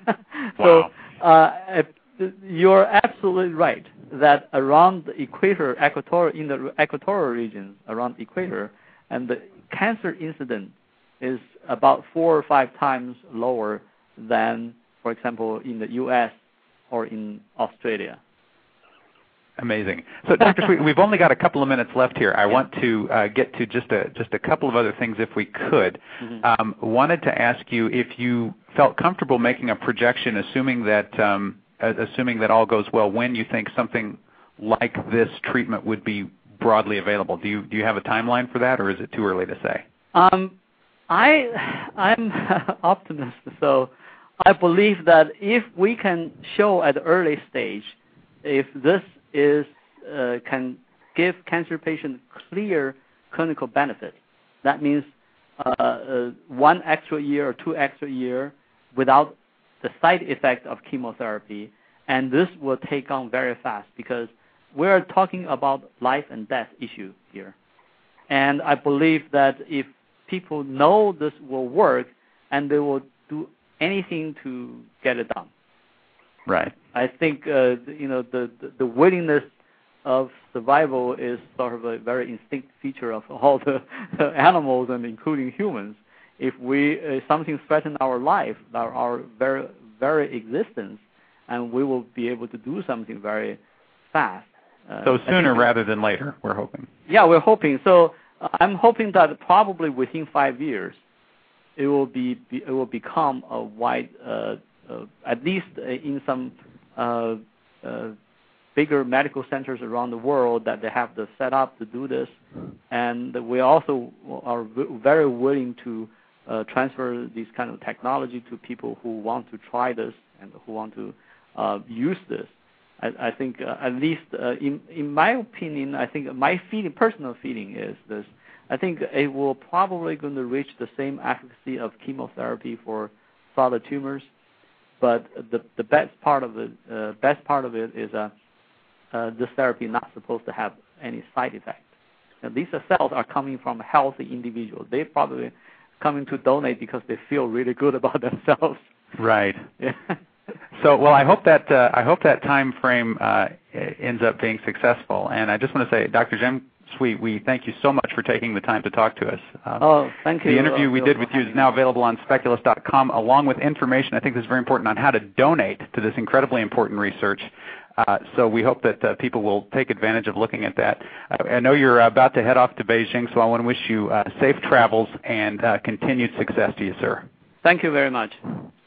So wow. uh, you're absolutely right that around the equator, equatorial in the equatorial region around the equator, and the cancer incident is about four or five times lower than, for example, in the U S or in Australia. Amazing. So, Doctor Sweet, we've only got a couple of minutes left here. I yeah. want to uh, get to just a just a couple of other things, if we could. Mm-hmm. Um, wanted to ask you if you felt comfortable making a projection, assuming that um, uh, assuming that all goes well, when you think something like this treatment would be broadly available. Do you do you have a timeline for that, or is it too early to say? Um. I, I'm optimist, so I believe that if we can show at the early stage, if this is uh, can give cancer patients clear clinical benefit, that means uh, uh, one extra year or two extra year without the side effect of chemotherapy, and this will take on very fast because we're talking about life and death issue here, and I believe that if people know this will work, and they will do anything to get it done. Right. I think uh, you know the, the the willingness of survival is sort of a very instinct feature of all the animals, and including humans. If we uh, something threatens our life, our, our very very existence, and we will be able to do something very fast. Uh, so sooner rather than later, we're hoping. Yeah, we're hoping so. I'm hoping that probably within five years, it will be, be it will become a wide, uh, uh, at least in some uh, uh, bigger medical centers around the world that they have the setup to do this, and we also are v- very willing to uh, transfer this kind of technology to people who want to try this and who want to uh, use this. I, I think uh, at least uh, in in my opinion, I think my feeling, personal feeling is this. I think it will probably going to reach the same efficacy of chemotherapy for solid tumors, but the the best part of it, uh, best part of it is uh, uh, this therapy not supposed to have any side effects. Now, these cells are coming from healthy individuals. They probably coming to donate because they feel really good about themselves. Right. Yeah. So, well, I hope that uh, I hope that time frame uh, ends up being successful. And I just want to say, Doctor Zheng Sweet, we thank you so much for taking the time to talk to us. Uh, oh, thank you. The interview uh, we did with you is now available on speculist dot com, along with information I think is very important on how to donate to this incredibly important research. Uh, so we hope that uh, people will take advantage of looking at that. Uh, I know you're about to head off to Beijing, so I want to wish you uh, safe travels and uh, continued success to you, sir. Thank you very much.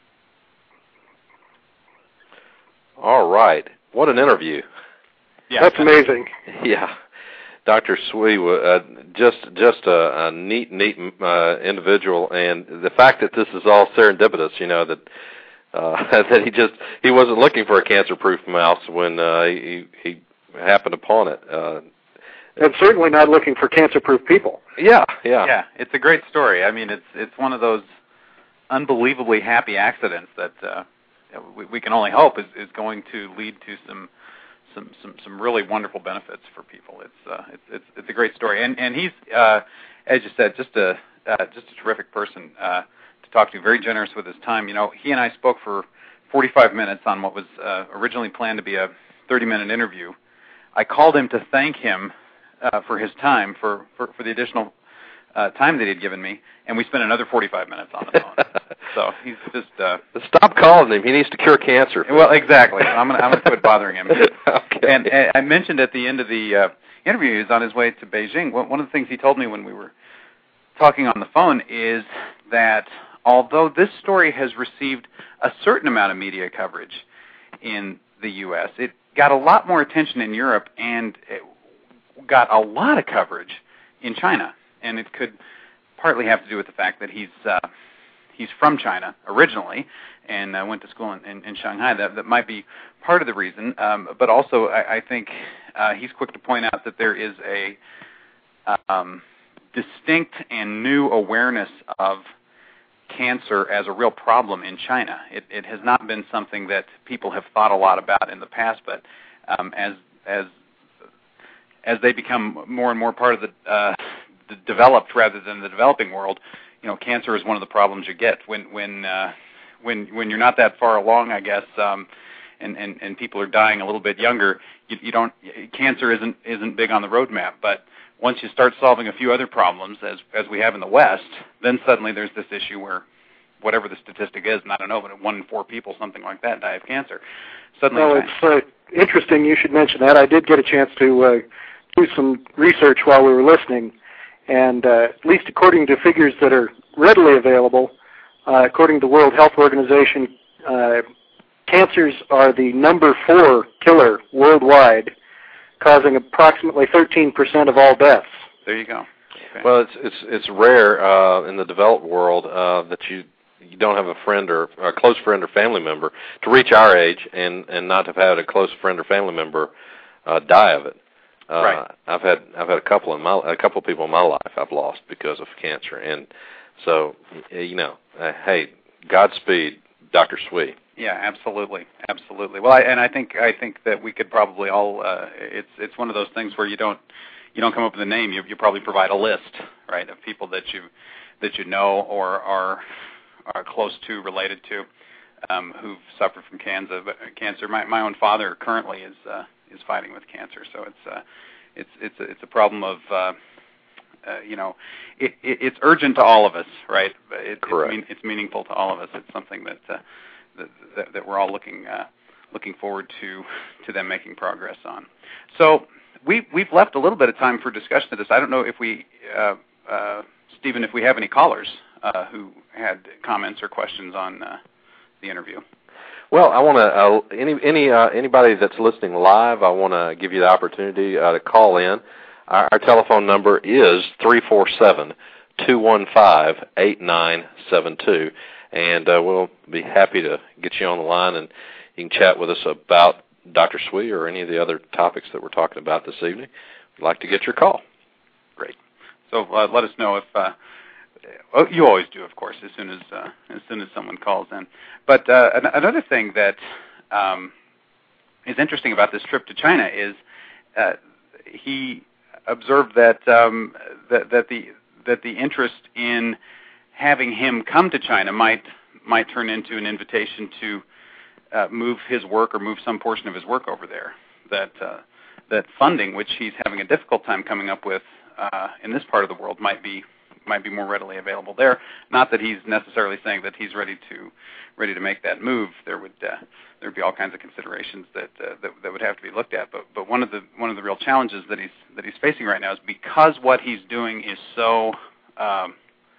All right. What an interview. Yeah. That's amazing. Yeah. Doctor Sui, uh, just just a, a neat, neat uh, individual, and the fact that this is all serendipitous, you know, that uh, that he just he wasn't looking for a cancer-proof mouse when uh, he he happened upon it. Uh, and certainly not looking for cancer-proof people. Yeah, yeah. Yeah, it's a great story. I mean, it's it's one of those unbelievably happy accidents that uh, we, we can only hope is, is going to lead to some some some, some really wonderful benefits for people. It's uh, it's, it's it's a great story, and and he's uh, as you said, just a uh, just a terrific person uh, to talk to. Very generous with his time. You know, he and I spoke for forty-five minutes on what was uh, originally planned to be a thirty-minute interview. I called him to thank him uh, for his time, for, for, for the additional uh, time that he had given me, and we spent another forty-five minutes on the phone. So he's just... Uh, Stop calling him. He needs to cure cancer. Well, exactly. I'm going I'm to quit bothering him. Okay. And, and I mentioned at the end of the uh, interview, he was on his way to Beijing. One of the things he told me when we were talking on the phone is that although this story has received a certain amount of media coverage in the U S, it got a lot more attention in Europe and it got a lot of coverage in China. And it could partly have to do with the fact that he's uh, he's from China originally and uh, went to school in, in, in Shanghai. That, that might be part of the reason. Um, but also I, I think uh, he's quick to point out that there is a um, distinct and new awareness of cancer as a real problem in China. It, it has not been something that people have thought a lot about in the past, but um, as as as they become more and more part of the, uh, the developed rather than the developing world, you know, cancer is one of the problems you get when when uh, when when you're not that far along, I guess, um, and, and and people are dying a little bit younger. You, you don't cancer isn't isn't big on the roadmap, but once you start solving a few other problems, as as we have in the West, then suddenly there's this issue where whatever the statistic is, and I don't know, but one in four people, something like that, die of cancer. Suddenly, well, it's uh, interesting you should mention that. I did get a chance to uh, do some research while we were listening, and uh, at least according to figures that are readily available, uh, according to the World Health Organization, uh, cancers are the number four killer worldwide, causing approximately thirteen percent of all deaths. There you go. Okay. Well, it's it's it's rare uh, in the developed world uh, that you you don't have a friend or, or a close friend or family member to reach our age and, and not have had a close friend or family member uh, die of it. Uh, right. I've had I've had a couple in my a couple of people in my life I've lost because of cancer, and so you know, uh, hey, Godspeed, Doctor Swee. Yeah, absolutely, absolutely. Well, I, and I think I think that we could probably all. Uh, it's it's one of those things where you don't you don't come up with a name. You you probably provide a list, right, of people that you that you know or are are close to, related to, um, who've suffered from cancer. Cancer. My my own father currently is uh, is fighting with cancer, so it's uh, it's it's a, it's a problem of. Uh, Uh, you know, it, it, it's urgent to all of us, right? It, Correct. It's, mean, it's meaningful to all of us. It's something that uh, that, that, that we're all looking uh, looking forward to to them making progress on. So we we've left a little bit of time for discussion of this. I don't know if we, uh, uh, Stephen, if we have any callers uh, who had comments or questions on uh, the interview. Well, I want to uh, any any uh, anybody that's listening live, I want to give you the opportunity uh, to call in. Our, our telephone number is three four seven, two one five, eight nine seven two, and uh, we'll be happy to get you on the line, and you can chat with us about Doctor Swee or any of the other topics that we're talking about this evening. We'd like to get your call. Great. So uh, let us know if uh, oh, you always do, of course, as soon as uh, as soon as someone calls in. But uh, an- another thing that um, is interesting about this trip to China is uh, he observed that um, that that the that the interest in having him come to China might might turn into an invitation to uh, move his work or move some portion of his work over there. That uh, that funding, which he's having a difficult time coming up with uh, in this part of the world, might be might be more readily available there. Not that he's necessarily saying that he's ready to ready to make that move. There would uh, there would be all kinds of considerations that, uh, that that would have to be looked at. But but one of the one of the real challenges that he's that he's facing right now is because what he's doing is so um,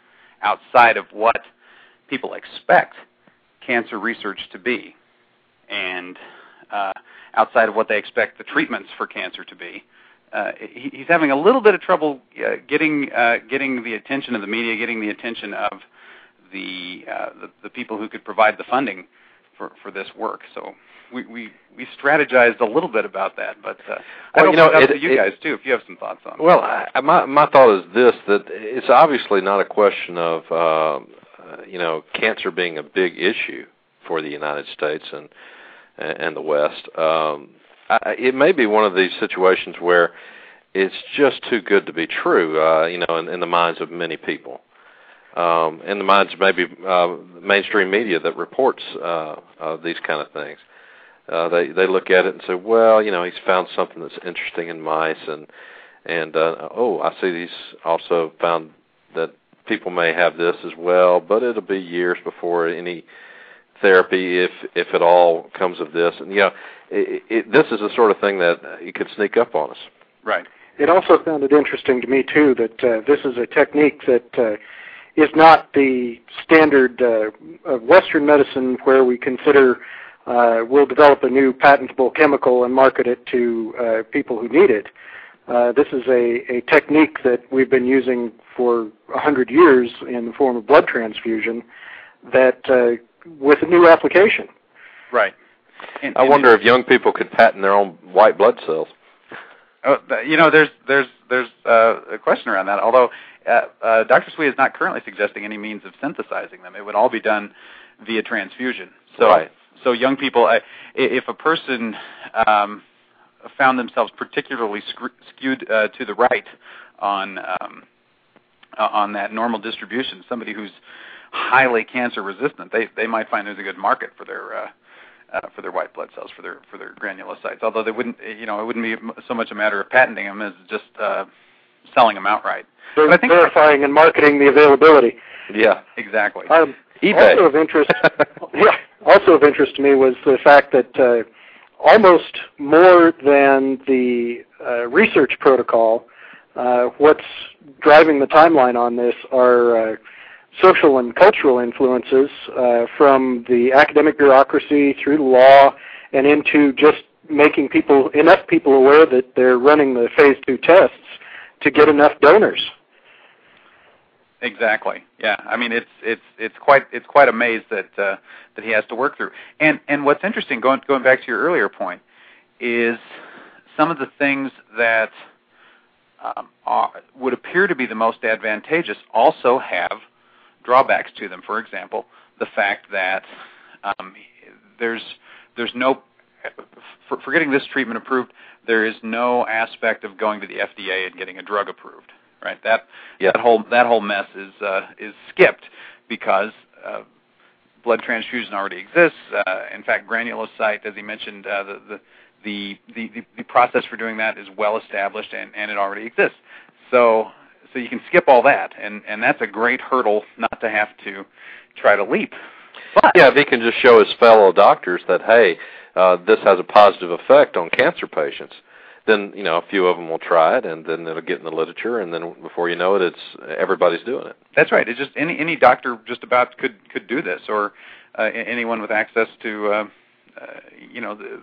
outside of what people expect cancer research to be, and uh, outside of what they expect the treatments for cancer to be. Uh, he, he's having a little bit of trouble uh, getting uh, getting the attention of the media, getting the attention of the, uh, the the people who could provide the funding for, for this work. So we, we we strategized a little bit about that, but uh, well, I don't you know, know, up it, to you it, guys too if you have some thoughts on it. Well, I, my my thought is this: that it's obviously not a question of uh, you know cancer being a big issue for the United States and and the West. Um, I, it may be one of these situations where it's just too good to be true, uh, you know, in, in the minds of many people. Um, in the minds of maybe uh, mainstream media that reports uh, uh, these kind of things. Uh, they they look at it and say, well, you know, he's found something that's interesting in mice, and and uh, oh, I see he's also found that people may have this as well, but it'll be years before any therapy, if if at all, comes of this. And you know, it, it, this is the sort of thing that it could sneak up on us. Right. It also sounded interesting to me too that uh, this is a technique that uh, is not the standard uh, of Western medicine where we consider uh, we'll develop a new patentable chemical and market it to uh, people who need it. Uh, this is a, a technique that we've been using for a hundred years in the form of blood transfusion that uh, with a new application. Right. And, I and wonder if young people could patent their own white blood cells. Oh, you know, there's there's there's uh, a question around that. Although uh, uh, Doctor Sui is not currently suggesting any means of synthesizing them. It would all be done via transfusion. So, right. so young people, I, if a person um, found themselves particularly skewed uh, to the right on um, on that normal distribution, somebody who's highly cancer resistant, they they might find there's a good market for their uh, Uh, for their white blood cells, for their for their granulocytes. Although they wouldn't, you know, it wouldn't be so much a matter of patenting them as just uh, selling them outright. Ver- but I think verifying and marketing the availability. Yeah, exactly. Um, eBay. Also of interest, yeah. Also of interest to me was the fact that uh, almost more than the uh, research protocol, uh, what's driving the timeline on this are. Uh, social and cultural influences uh, from the academic bureaucracy through the law and into just making people enough people aware that they're running the phase two tests to get enough donors. Exactly. Yeah. I mean, it's it's it's quite it's quite a maze that uh, that he has to work through. And and what's interesting, going going back to your earlier point, is some of the things that um, are, would appear to be the most advantageous also have drawbacks to them. For example, the fact that um, there's there's no for, for getting this treatment approved, there is no aspect of going to the F D A and getting a drug approved. Right? That yeah. that whole that whole mess is uh, is skipped because uh, blood transfusion already exists. Uh, in fact, granulocyte, as he mentioned, uh, the, the the the the process for doing that is well established and, and it already exists. So. So you can skip all that, and, and that's a great hurdle not to have to try to leap. But, yeah, if he can just show his fellow doctors that, hey, uh, this has a positive effect on cancer patients, then, you know, a few of them will try it, and then it'll get in the literature, and then before you know it, it's everybody's doing it. That's right. It's just any any doctor just about could, could do this, or uh, anyone with access to, uh, uh, you know, the,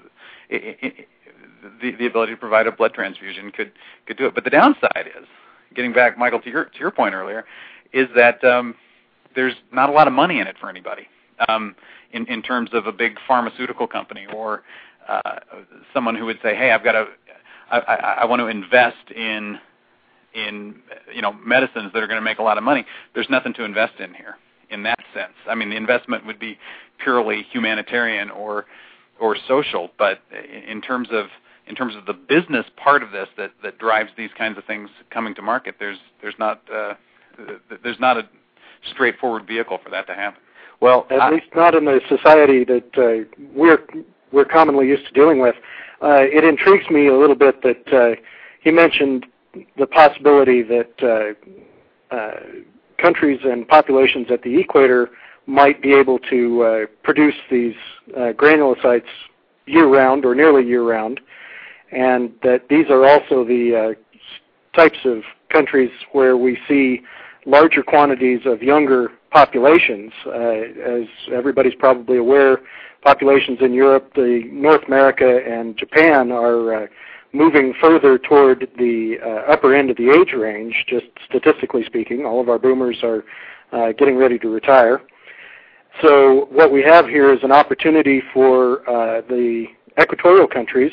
the the ability to provide a blood transfusion could could do it. But the downside is, getting back, Michael, to your to your point earlier, is that um, there's not a lot of money in it for anybody um, in in terms of a big pharmaceutical company or uh, someone who would say, "Hey, I've got to, I, I, I want to invest in in you know medicines that are going to make a lot of money." There's nothing to invest in here in that sense. I mean, the investment would be purely humanitarian or or social, but in terms of in terms of the business part of this that, that drives these kinds of things coming to market, there's there's not uh, there's not a straightforward vehicle for that to happen. Well, at I, least not in the society that uh, we're we're commonly used to dealing with. Uh, it intrigues me a little bit that uh, he mentioned the possibility that uh, uh, countries and populations at the equator might be able to uh, produce these uh, granulocytes year-round or nearly year-round, and that these are also the uh, types of countries where we see larger quantities of younger populations. Uh, as everybody's probably aware, populations in Europe, the North America, and Japan are uh, moving further toward the uh, upper end of the age range, just statistically speaking. All of our boomers are uh, getting ready to retire. So what we have here is an opportunity for uh, the equatorial countries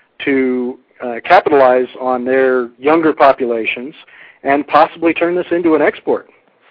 to uh, capitalize on their younger populations and possibly turn this into an export.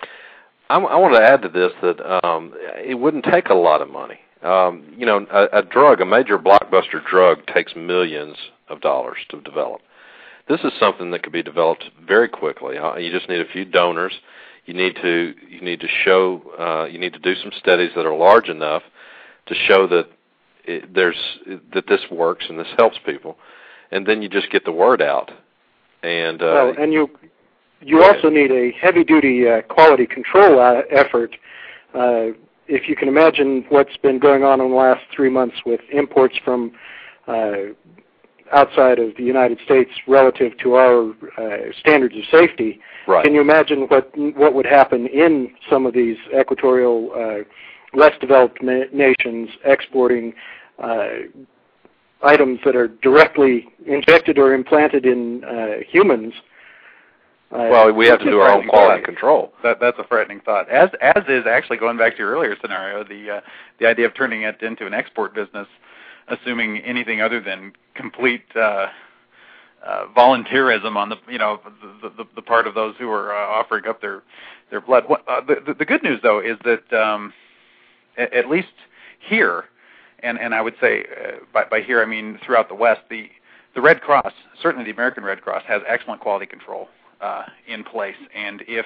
I, I want to add to this that um, it wouldn't take a lot of money. Um, you know, a, a drug, a major blockbuster drug, takes millions of dollars to develop. This is something that could be developed very quickly. Uh, you just need a few donors. You need to you need to show uh, you need to do some studies that are large enough to show that it, there's that this works and this helps people, and then you just get the word out. And uh, well, and you you also need a heavy-duty uh, quality control uh, effort. Uh, if you can imagine what's been going on in the last three months with imports from uh, outside of the United States relative to our uh, standards of safety, right. Can you imagine what what would happen in some of these equatorial, uh, less developed na- nations exporting uh, items that are directly injected or implanted in uh, humans? Uh, well, we have to do our own quality control. That, that's a frightening thought. As as is actually going back to your earlier scenario, the uh, the idea of turning it into an export business, assuming anything other than complete uh, uh, volunteerism on the you know the, the, the part of those who are uh, offering up their their blood. What, uh, the, the good news though is that um, at, at least here, and, and I would say uh, by, by here I mean throughout the West, the the Red Cross, certainly the American Red Cross, has excellent quality control uh, in place, and if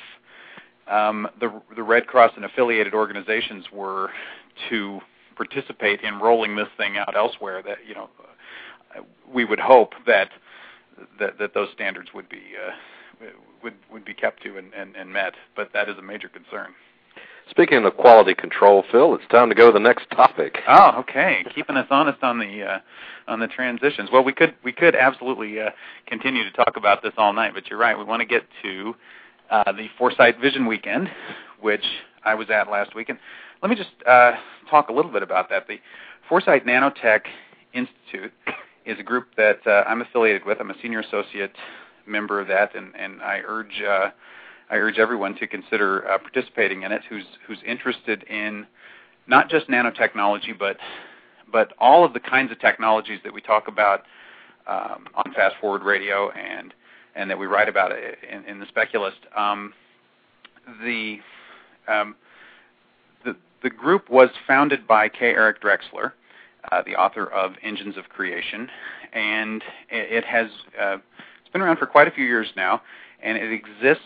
um, the the Red Cross and affiliated organizations were to participate in rolling this thing out elsewhere, that you know, uh, we would hope that that, that those standards would be uh, would would be kept to and, and, and met. But that is a major concern. Speaking of quality control, Phil, it's time to go to the next topic. Oh, okay. Keeping us honest on the uh, on the transitions. Well, we could we could absolutely uh, continue to talk about this all night, but you're right. We want to get to uh, the Foresight Vision Weekend, which I was at last weekend. Let me just uh, talk a little bit about that. The Foresight Nanotech Institute is a group that uh, I'm affiliated with. I'm a senior associate member of that, and, and I urge uh, I urge everyone to consider uh, participating in it who's who's interested in not just nanotechnology, but but all of the kinds of technologies that we talk about um, on Fast Forward Radio and and that we write about in, in the Speculist. Um, the um, The, the group was founded by K. Eric Drexler, uh, the author of Engines of Creation, and it, it has uh, it's been around for quite a few years now, and it exists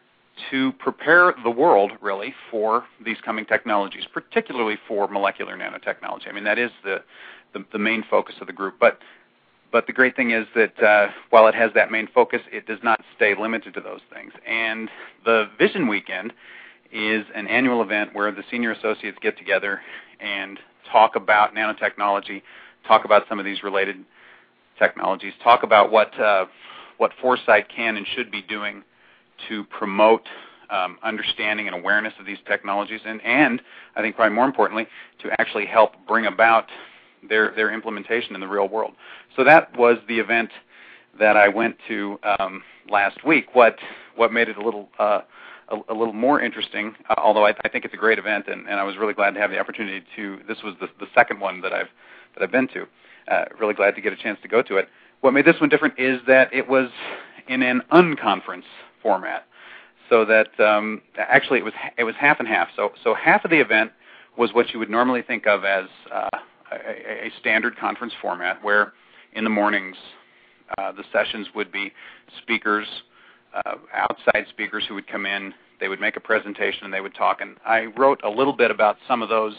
to prepare the world, really, for these coming technologies, particularly for molecular nanotechnology. I mean, that is the, the, the main focus of the group. But but the great thing is that uh, while it has that main focus, it does not stay limited to those things. And the Vision Weekend is an annual event where the senior associates get together and talk about nanotechnology, talk about some of these related technologies, talk about what uh, what Foresight can and should be doing to promote um, understanding and awareness of these technologies, and, and I think probably more importantly, to actually help bring about their their implementation in the real world. So that was the event that I went to um, last week. What what made it a little uh, A, a little more interesting, uh, although I, I think it's a great event, and, and I was really glad to have the opportunity to. This was the, the second one that I've that I've been to. Uh, really glad to get a chance to go to it. What made this one different is that it was in an unconference format, so that um, actually it was it was half and half. So so half of the event was what you would normally think of as uh, a, a standard conference format, where in the mornings uh, the sessions would be speakers. Uh, outside speakers who would come in, they would make a presentation and they would talk. And I wrote a little bit about some of those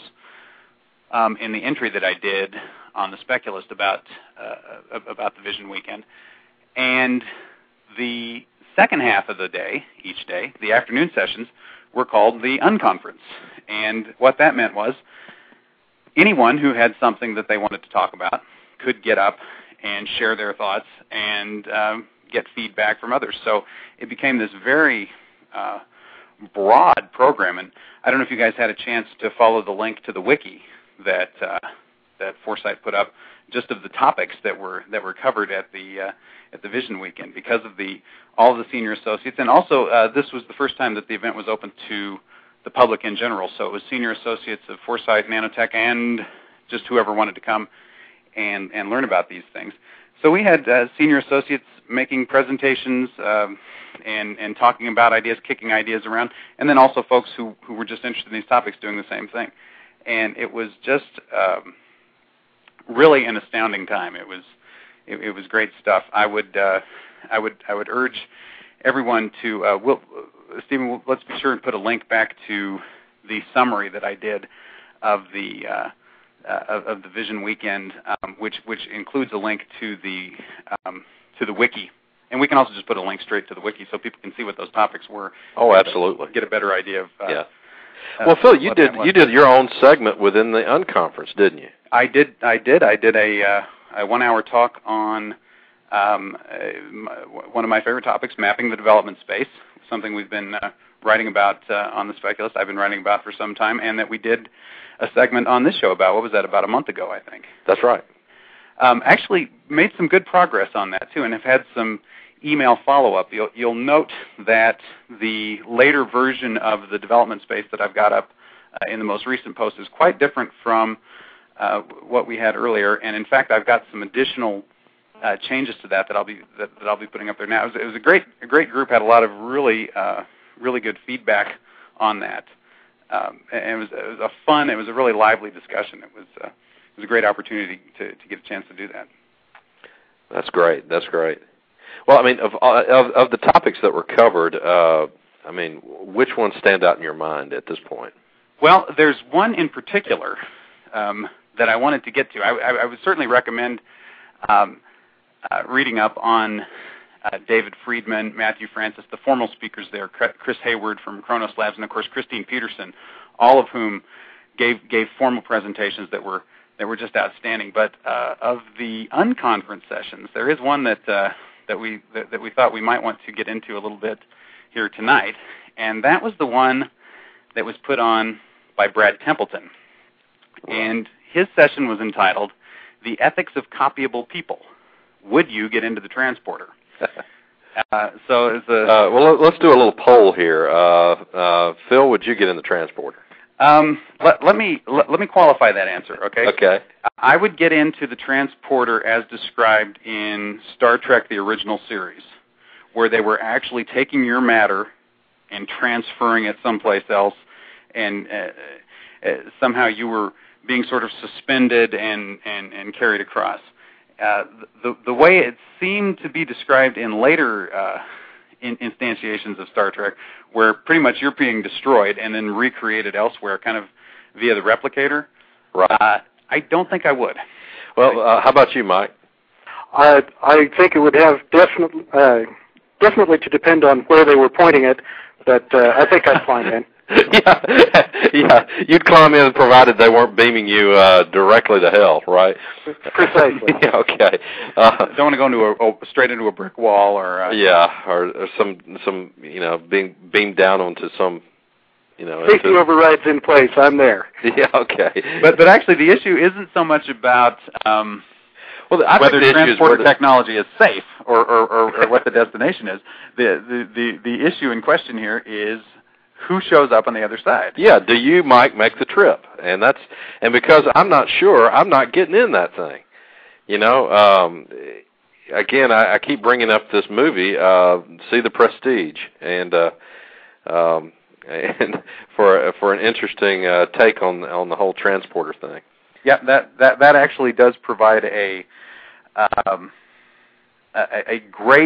um, in the entry that I did on the Speculist about uh, about the Vision Weekend. And the second half of the day, each day, the afternoon sessions, were called the Unconference. And what that meant was anyone who had something that they wanted to talk about could get up and share their thoughts and um, get feedback from others. So it became this very uh, broad program, and I don't know if you guys had a chance to follow the link to the wiki that uh, that Foresight put up, just of the topics that were that were covered at the uh, at the Vision Weekend, because of the all of the senior associates, and also uh, this was the first time that the event was open to the public in general. So it was senior associates of Foresight Nanotech and just whoever wanted to come and, and learn about these things. So we had uh, senior associates making presentations um, and, and talking about ideas, kicking ideas around, and then also folks who, who were just interested in these topics doing the same thing. And it was just um, really an astounding time. It was it, it was great stuff. I would uh, I would I would urge everyone to uh, we'll, uh, Stephen, let's be sure and put a link back to the summary that I did of the uh, uh, of, of the Vision Weekend, um, which which includes a link to the um, to the wiki, and we can also just put a link straight to the wiki so people can see what those topics were. Oh, absolutely. Get a better idea of. Uh, yeah. Uh, well, Phil, you did you did your own segment within the Unconference, didn't you? I did. I did. I did a, uh, a one-hour talk on um, uh, one of my favorite topics, mapping the development space, something we've been uh, writing about uh, on the Speculist. I've been writing about for some time, and that we did a segment on this show about, what was that, about a month ago, I think. That's right. Um, actually made some good progress on that, too, and have had some email follow-up. You'll, you'll note that the later version of the development space that I've got up uh, in the most recent post is quite different from uh, what we had earlier, and in fact, I've got some additional uh, changes to that that I'll be that, that I'll be putting up there now. It was, it was a great a great group, had a lot of really uh, really good feedback on that, um, and it was it was a fun, it was a really lively discussion. It was uh, it was a great opportunity to to get a chance to do that. That's great. That's great. Well, I mean, of of, of the topics that were covered, uh, I mean, which ones stand out in your mind at this point? Well, there's one in particular um, that I wanted to get to. I, I, I would certainly recommend um, uh, reading up on uh, David Friedman, Matthew Francis, the formal speakers there, Chris Hayward from Kronos Labs, and of course Christine Peterson, all of whom gave gave formal presentations that were that were just outstanding. But uh, of the unconference sessions, there is one that uh, that we that, that we thought we might want to get into a little bit here tonight, and that was the one that was put on by Brad Templeton. And his session was entitled, "The Ethics of Copyable People. Would you get into the transporter?" uh, so it's a, uh, well, let's do a little poll here. Uh, uh, Phil, would you get in the transporter? Um, let, let me let, let me qualify that answer, okay? Okay. I would get into the transporter as described in Star Trek, the original series, where they were actually taking your matter and transferring it someplace else, and uh, uh, somehow you were being sort of suspended and, and, and carried across. Uh, the, the way it seemed to be described in later uh, in, instantiations of Star Trek, where pretty much you're being destroyed and then recreated elsewhere, kind of via the replicator, right. uh, I don't think I would. Well, uh, how about you, Mike? I I think it would have definitely uh, definitely to depend on where they were pointing it, but uh, I think I'd climb in. yeah, yeah, you'd climb in provided they weren't beaming you uh, directly to hell, right? Precisely. yeah, okay. Uh, don't want to go into a, oh, straight into a brick wall, or uh, yeah, or, or some some you know being beamed down onto some you know. Safety into, overrides in place. I'm there. Yeah, okay. But but actually, the issue isn't so much about um, well, I whether think the transporter issue is technology is safe or or, or, or what the destination is. The, the the the issue in question here is who shows up on the other side. Yeah, do you, Mike, make the trip? And that's and because I'm not sure, I'm not getting in that thing. You know, um, again, I, I keep bringing up this movie, uh, See the Prestige, and uh, um, and for for an interesting uh, take on on the whole transporter thing. Yeah, that that that actually does provide a um, a, a great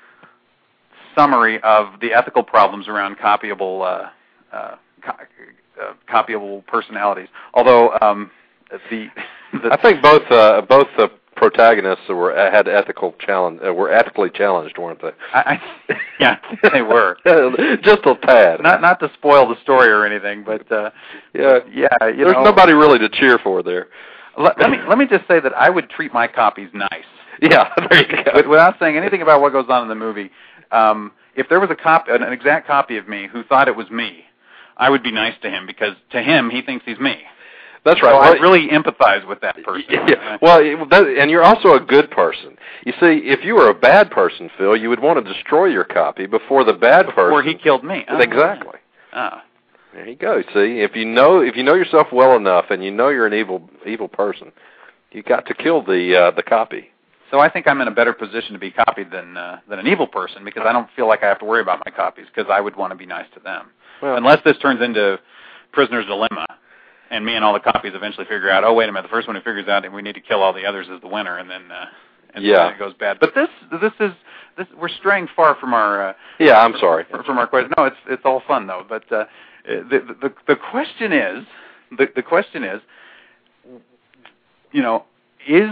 summary of the ethical problems around copyable uh, uh, co- uh, copyable personalities. Although um, the, the I think both uh, both the protagonists were had ethical challenge uh, were ethically challenged, weren't they? I, I, yeah, they were. Just a tad. Not not to spoil the story or anything, but uh, yeah, yeah. You There's know, nobody really to cheer for there. Let, let me let me just say that I would treat my copies nice. Yeah, there you go. Without saying anything about what goes on in the movie. Um, if there was a copy, an exact copy of me who thought it was me, I would be nice to him because to him he thinks he's me. That's right. So well, I really empathize with that person. Yeah. Well, that, and you're also a good person. You see, if you were a bad person, Phil, you would want to destroy your copy before the bad before person. Before he killed me. Oh, exactly. Ah. There you go. See, if you know if you know yourself well enough, and you know you're an evil evil person, you got to kill the uh, the copy. So I think I'm in a better position to be copied than uh, than an evil person, because I don't feel like I have to worry about my copies, because I would want to be nice to them. Well, unless this turns into Prisoner's Dilemma, and me and all the copies eventually figure out, oh, wait a minute, the first one who figures out that we need to kill all the others is the winner, and then uh, and yeah. then it goes bad. But this this is this we're straying far from our uh, yeah. I'm sorry from, from our question. No, it's it's all fun though. But uh, the, the the question is the the question is, you know, is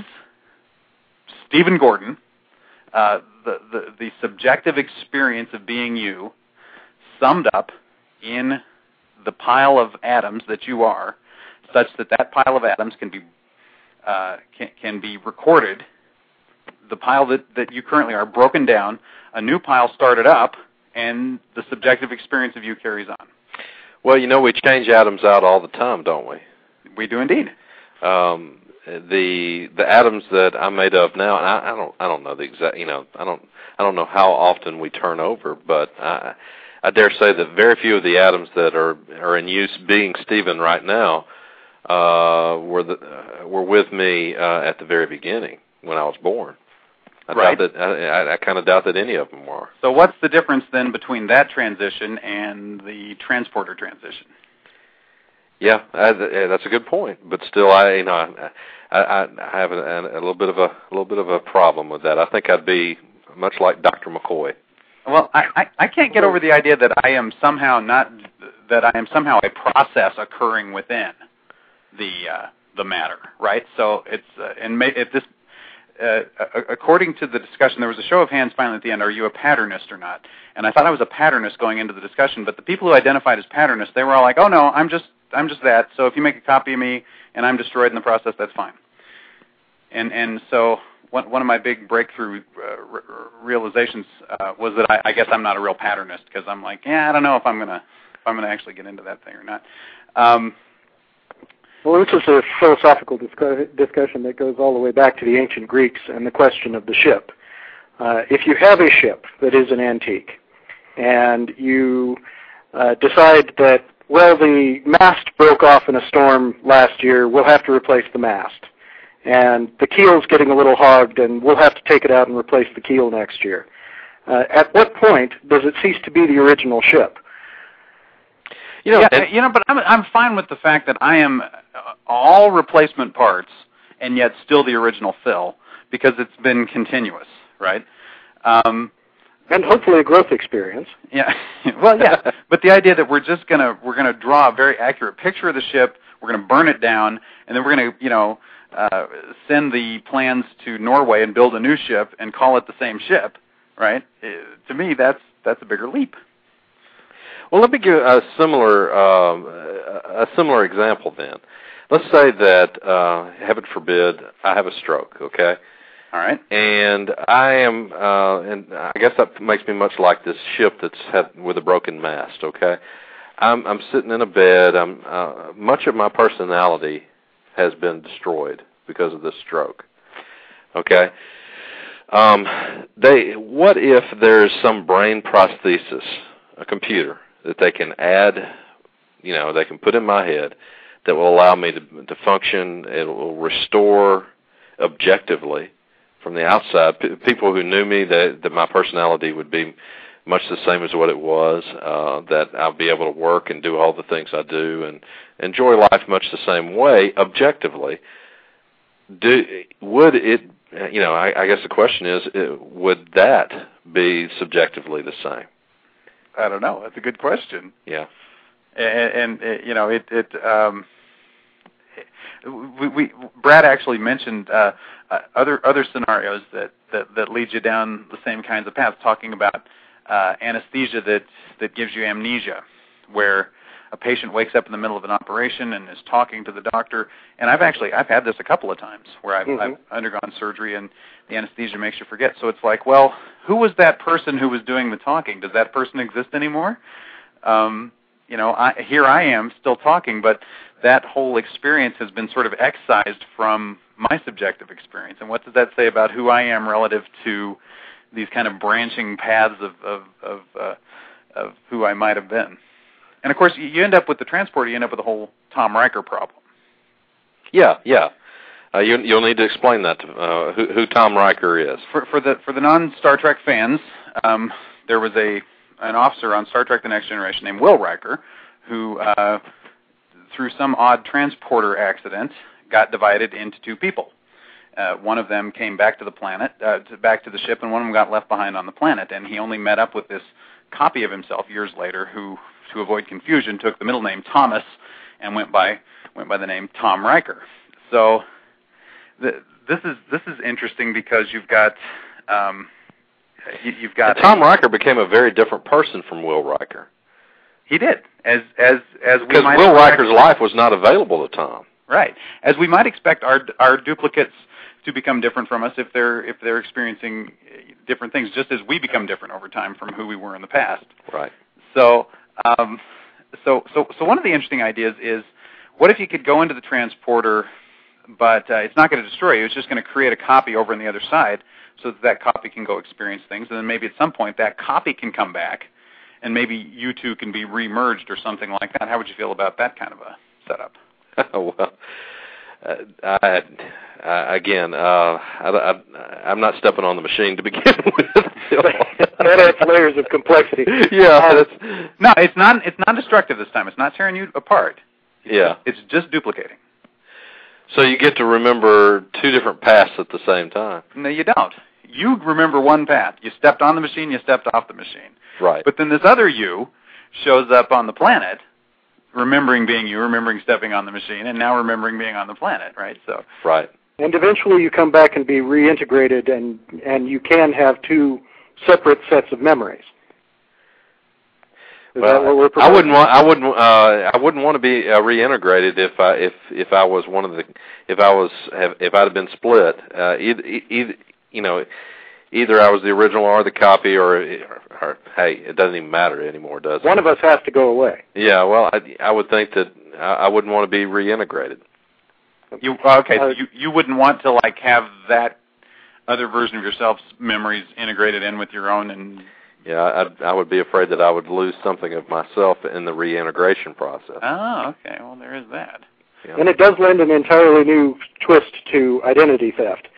Stephen Gordon, uh, the, the the subjective experience of being you, summed up in the pile of atoms that you are, such that that pile of atoms can be uh, can, can be recorded, the pile that, that you currently are broken down, a new pile started up, and the subjective experience of you carries on. Well, you know, we change atoms out all the time, don't we? We do indeed. Um, the the atoms that I'm made of now, and I, I don't I don't know the exact, you know, I don't I don't know how often we turn over, but I, I dare say that very few of the atoms that are are in use, being Stephen right now, uh, were the, uh, were with me uh, at the very beginning when I was born. I right. doubt that I, I kind of doubt that any of them were. So what's the difference then between that transition and the transporter transition? Yeah, I, that's a good point. But still, I you know I, I, I have a, a little bit of a, a little bit of a problem with that. I think I'd be much like Doctor McCoy. Well, I, I, I can't get over the idea that I am somehow not that I am somehow a process occurring within the uh, the matter, right? So it's uh, and may, if this uh, according to the discussion, there was a show of hands finally at the end. Are you a patternist or not? And I thought I was a patternist going into the discussion, but the people who identified as patternists, they were all like, "Oh no, I'm just I'm just that. So if you make a copy of me and I'm destroyed in the process, that's fine." And and so one one of my big breakthrough uh, re- realizations uh, was that I, I guess I'm not a real patternist, because I'm like, yeah, I don't know if I'm gonna if I'm gonna actually get into that thing or not. Um, well, this is a philosophical discu- discussion that goes all the way back to the ancient Greeks and the question of the ship. Uh, if you have a ship that is an antique, and you uh, decide that, well, the mast broke off in a storm last year, we'll have to replace the mast. And the keel's getting a little hogged, and we'll have to take it out and replace the keel next year. Uh, at what point does it cease to be the original ship? You know, yeah, you know, but I'm I'm fine with the fact that I am all replacement parts and yet still the original Phil, because it's been continuous, right? Um, and hopefully a growth experience. Yeah, well, yeah, but the idea that we're just gonna we're gonna draw a very accurate picture of the ship, we're gonna burn it down, and then we're gonna, you know, uh, send the plans to Norway and build a new ship and call it the same ship, right? It, to me, that's that's a bigger leap. Well, let me give a similar um, a similar example then. Let's say that, uh, heaven forbid, I have a stroke, okay? All right. And I am, uh, and I guess that makes me much like this ship that's had, with a broken mast, okay? I'm, I'm sitting in a bed. I'm, uh, much of my personality has been destroyed because of this stroke, okay? Um, they, what if there's some brain prosthesis, a computer, that they can add, you know, they can put in my head that will allow me to, to function, it will restore objectively from the outside. P- people who knew me, that, that my personality would be much the same as what it was, uh, that I'll be able to work and do all the things I do and enjoy life much the same way, objectively. Do, would it, you know, I, I guess the question is, it, would that be subjectively the same? I don't know. That's a good question. Yeah, and, and you know, it. it um, we, we Brad actually mentioned uh, uh, other other scenarios that, that, that lead you down the same kinds of paths, talking about uh, anesthesia that that gives you amnesia, where a patient wakes up in the middle of an operation and is talking to the doctor. And I've actually I've had this a couple of times where I've, mm-hmm. I've undergone surgery and the anesthesia makes you forget. So it's like, well, who was that person who was doing the talking? Does that person exist anymore? Um, you know, I, here I am still talking, but that whole experience has been sort of excised from my subjective experience. And what does that say about who I am relative to these kind of branching paths of of of, uh, of who I might have been? And, of course, you end up with the transporter, you end up with the whole Tom Riker problem. Yeah, yeah. Uh, you, you'll need to explain that to uh, who, who Tom Riker is. For, for the for the non-Star Trek fans, um, there was a an officer on Star Trek The Next Generation named Will Riker who, uh, through some odd transporter accident, got divided into two people. Uh, one of them came back to the planet, uh, to, back to the ship, and one of them got left behind on the planet. And he only met up with this copy of himself years later who, to avoid confusion, took the middle name Thomas and went by went by the name Tom Riker. So the, this is this is interesting because you've got um, you, you've got and Tom a, Riker became a very different person from Will Riker. He did, as as as because Will Riker's life was not available to Tom. Right, as we might expect our our duplicates to become different from us if they're if they're experiencing different things, just as we become different over time from who we were in the past. Right. So, um, so so so one of the interesting ideas is, what if you could go into the transporter, but uh, it's not going to destroy you. It's just going to create a copy over on the other side, so that that copy can go experience things, and then maybe at some point that copy can come back, and maybe you two can be re-merged or something like that. How would you feel about that kind of a setup? Well, uh, I, I, again, uh, I, I, I'm not stepping on the machine to begin with. That adds layers of complexity. Yeah. Uh, no, it's not. It's non-destructive this time. It's not tearing you apart. It's yeah. Just, it's just duplicating. So you get to remember two different paths at the same time. No, you don't. You remember one path. You stepped on the machine. You stepped off the machine. Right. But then this other you shows up on the planet, remembering being you, remembering stepping on the machine, and now remembering being on the planet, right? So. Right. And eventually you come back and be reintegrated, and, and you can have two separate sets of memories. Is well, that what we're I wouldn't want. I wouldn't. Uh, I wouldn't want to be uh, reintegrated if I if if I was one of the if I was have, if I'd have been split. Uh, either, either you know, either I was the original or the copy, or, or, or hey, it doesn't even matter anymore, does it? One of us has to go away. Yeah. Well, I I would think that I, I wouldn't want to be reintegrated. You okay? So you you wouldn't want to like have that other version of yourself's memories integrated in with your own and. Yeah, I, I would be afraid that I would lose something of myself in the reintegration process. Oh, okay. Well, there is that. Yeah. And it does lend an entirely new twist to identity theft.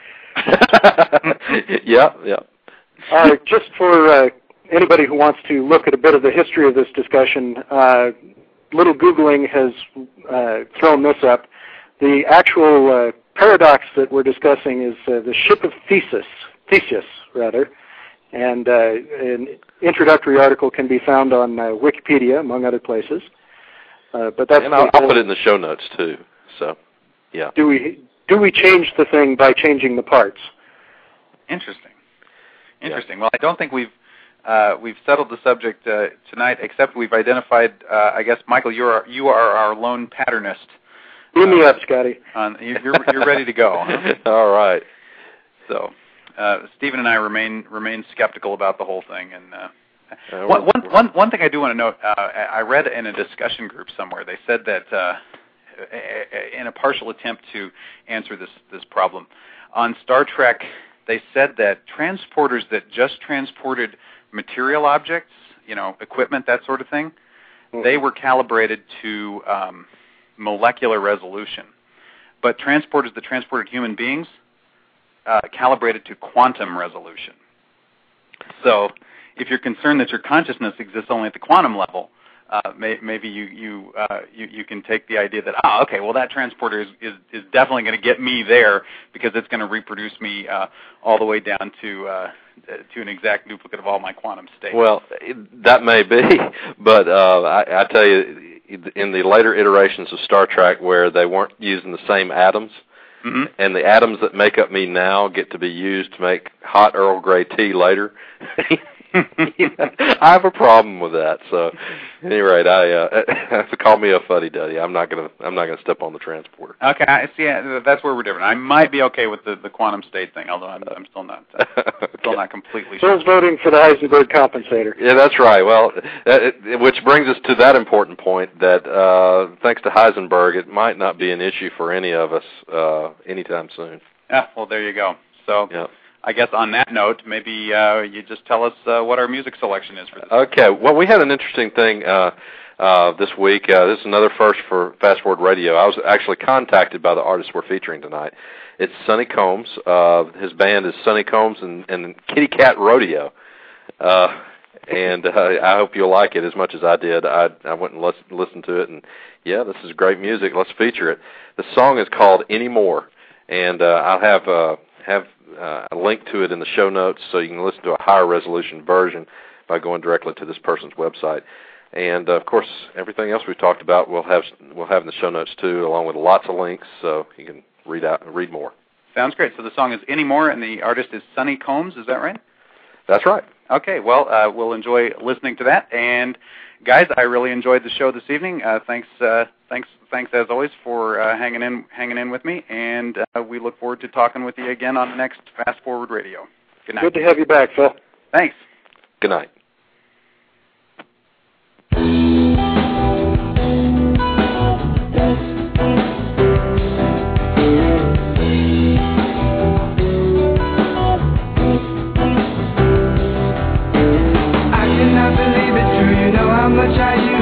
yeah, yeah. Uh, just for uh, anybody who wants to look at a bit of the history of this discussion, uh, little Googling has uh, thrown this up. The actual uh, paradox that we're discussing is uh, the ship of Theseus, Theseus, rather. And uh, an introductory article can be found on uh, Wikipedia, among other places. Uh, but that's and I'll, I'll put it in the show notes too. So, yeah. Do we do we change the thing by changing the parts? Interesting. Interesting. Yeah. Well, I don't think we've uh, we've settled the subject uh, tonight, except we've identified. Uh, I guess, Michael, you are you are our lone patternist. Beam me up, Scotty. On, you're you're ready to go. Huh? All right. So. Uh, Stephen and I remain remain skeptical about the whole thing, and uh, uh, one, one, one, one thing I do want to note, uh, I read in a discussion group somewhere, they said that uh, in a partial attempt to answer this this problem, on Star Trek, they said that transporters that just transported material objects, you know, equipment, that sort of thing, mm-hmm. they were calibrated to um, molecular resolution, but transporters that transported human beings, Uh, calibrated to quantum resolution. So if you're concerned that your consciousness exists only at the quantum level, uh, may, maybe you you, uh, you you can take the idea that, oh, okay, well, that transporter is, is, is definitely going to get me there because it's going to reproduce me uh, all the way down to uh, to an exact duplicate of all my quantum states. Well, that may be, but uh, I, I tell you, in the later iterations of Star Trek where they weren't using the same atoms, mm-hmm. and the atoms that make up me now get to be used to make hot Earl Grey tea later. I have a problem with that. So, at any rate, I uh, call me a fuddy-duddy. I'm not gonna. I'm not gonna step on the transporter. Okay, I see. Yeah, that's where we're different. I might be okay with the, the quantum state thing, although I'm, I'm still not. Uh, okay. Still not completely sure. Bill's voting for the Heisenberg compensator. Yeah, that's right. Well, it, it, which brings us to that important point that uh, thanks to Heisenberg, it might not be an issue for any of us uh, anytime soon. Yeah. Well, there you go. So. Yeah. I guess on that note, maybe uh, you just tell us uh, what our music selection is for this. Okay. Well, we had an interesting thing. Uh, uh, this week. Uh, this is another first for Fast Forward Radio. I was actually contacted by the artist we're featuring tonight. It's Sonny Combs. Uh, his band is Sonny Combs and, and Kitty Cat Rodeo. Uh, and uh, I hope you'll like it as much as I did. I, I went and listened, listened to it, and yeah, this is great music. Let's feature it. The song is called Anymore, and uh, I'll have uh, have uh, a link to it in the show notes so you can listen to a higher resolution version by going directly to this person's website. And uh, of course, everything else we've talked about we'll have we'll have in the show notes too, along with lots of links so you can read out read more. Sounds great. So the song is Anymore, and the artist is Sonny Combs. Is that right? That's right. Okay. Well, uh, we'll enjoy listening to that. And guys, I really enjoyed the show this evening. Uh, thanks, uh, thanks, thanks as always for uh, hanging in, hanging in with me. And uh, we look forward to talking with you again on the next Fast Forward Radio. Good night. Good to have you back, Phil. Thanks. Good night. Much I use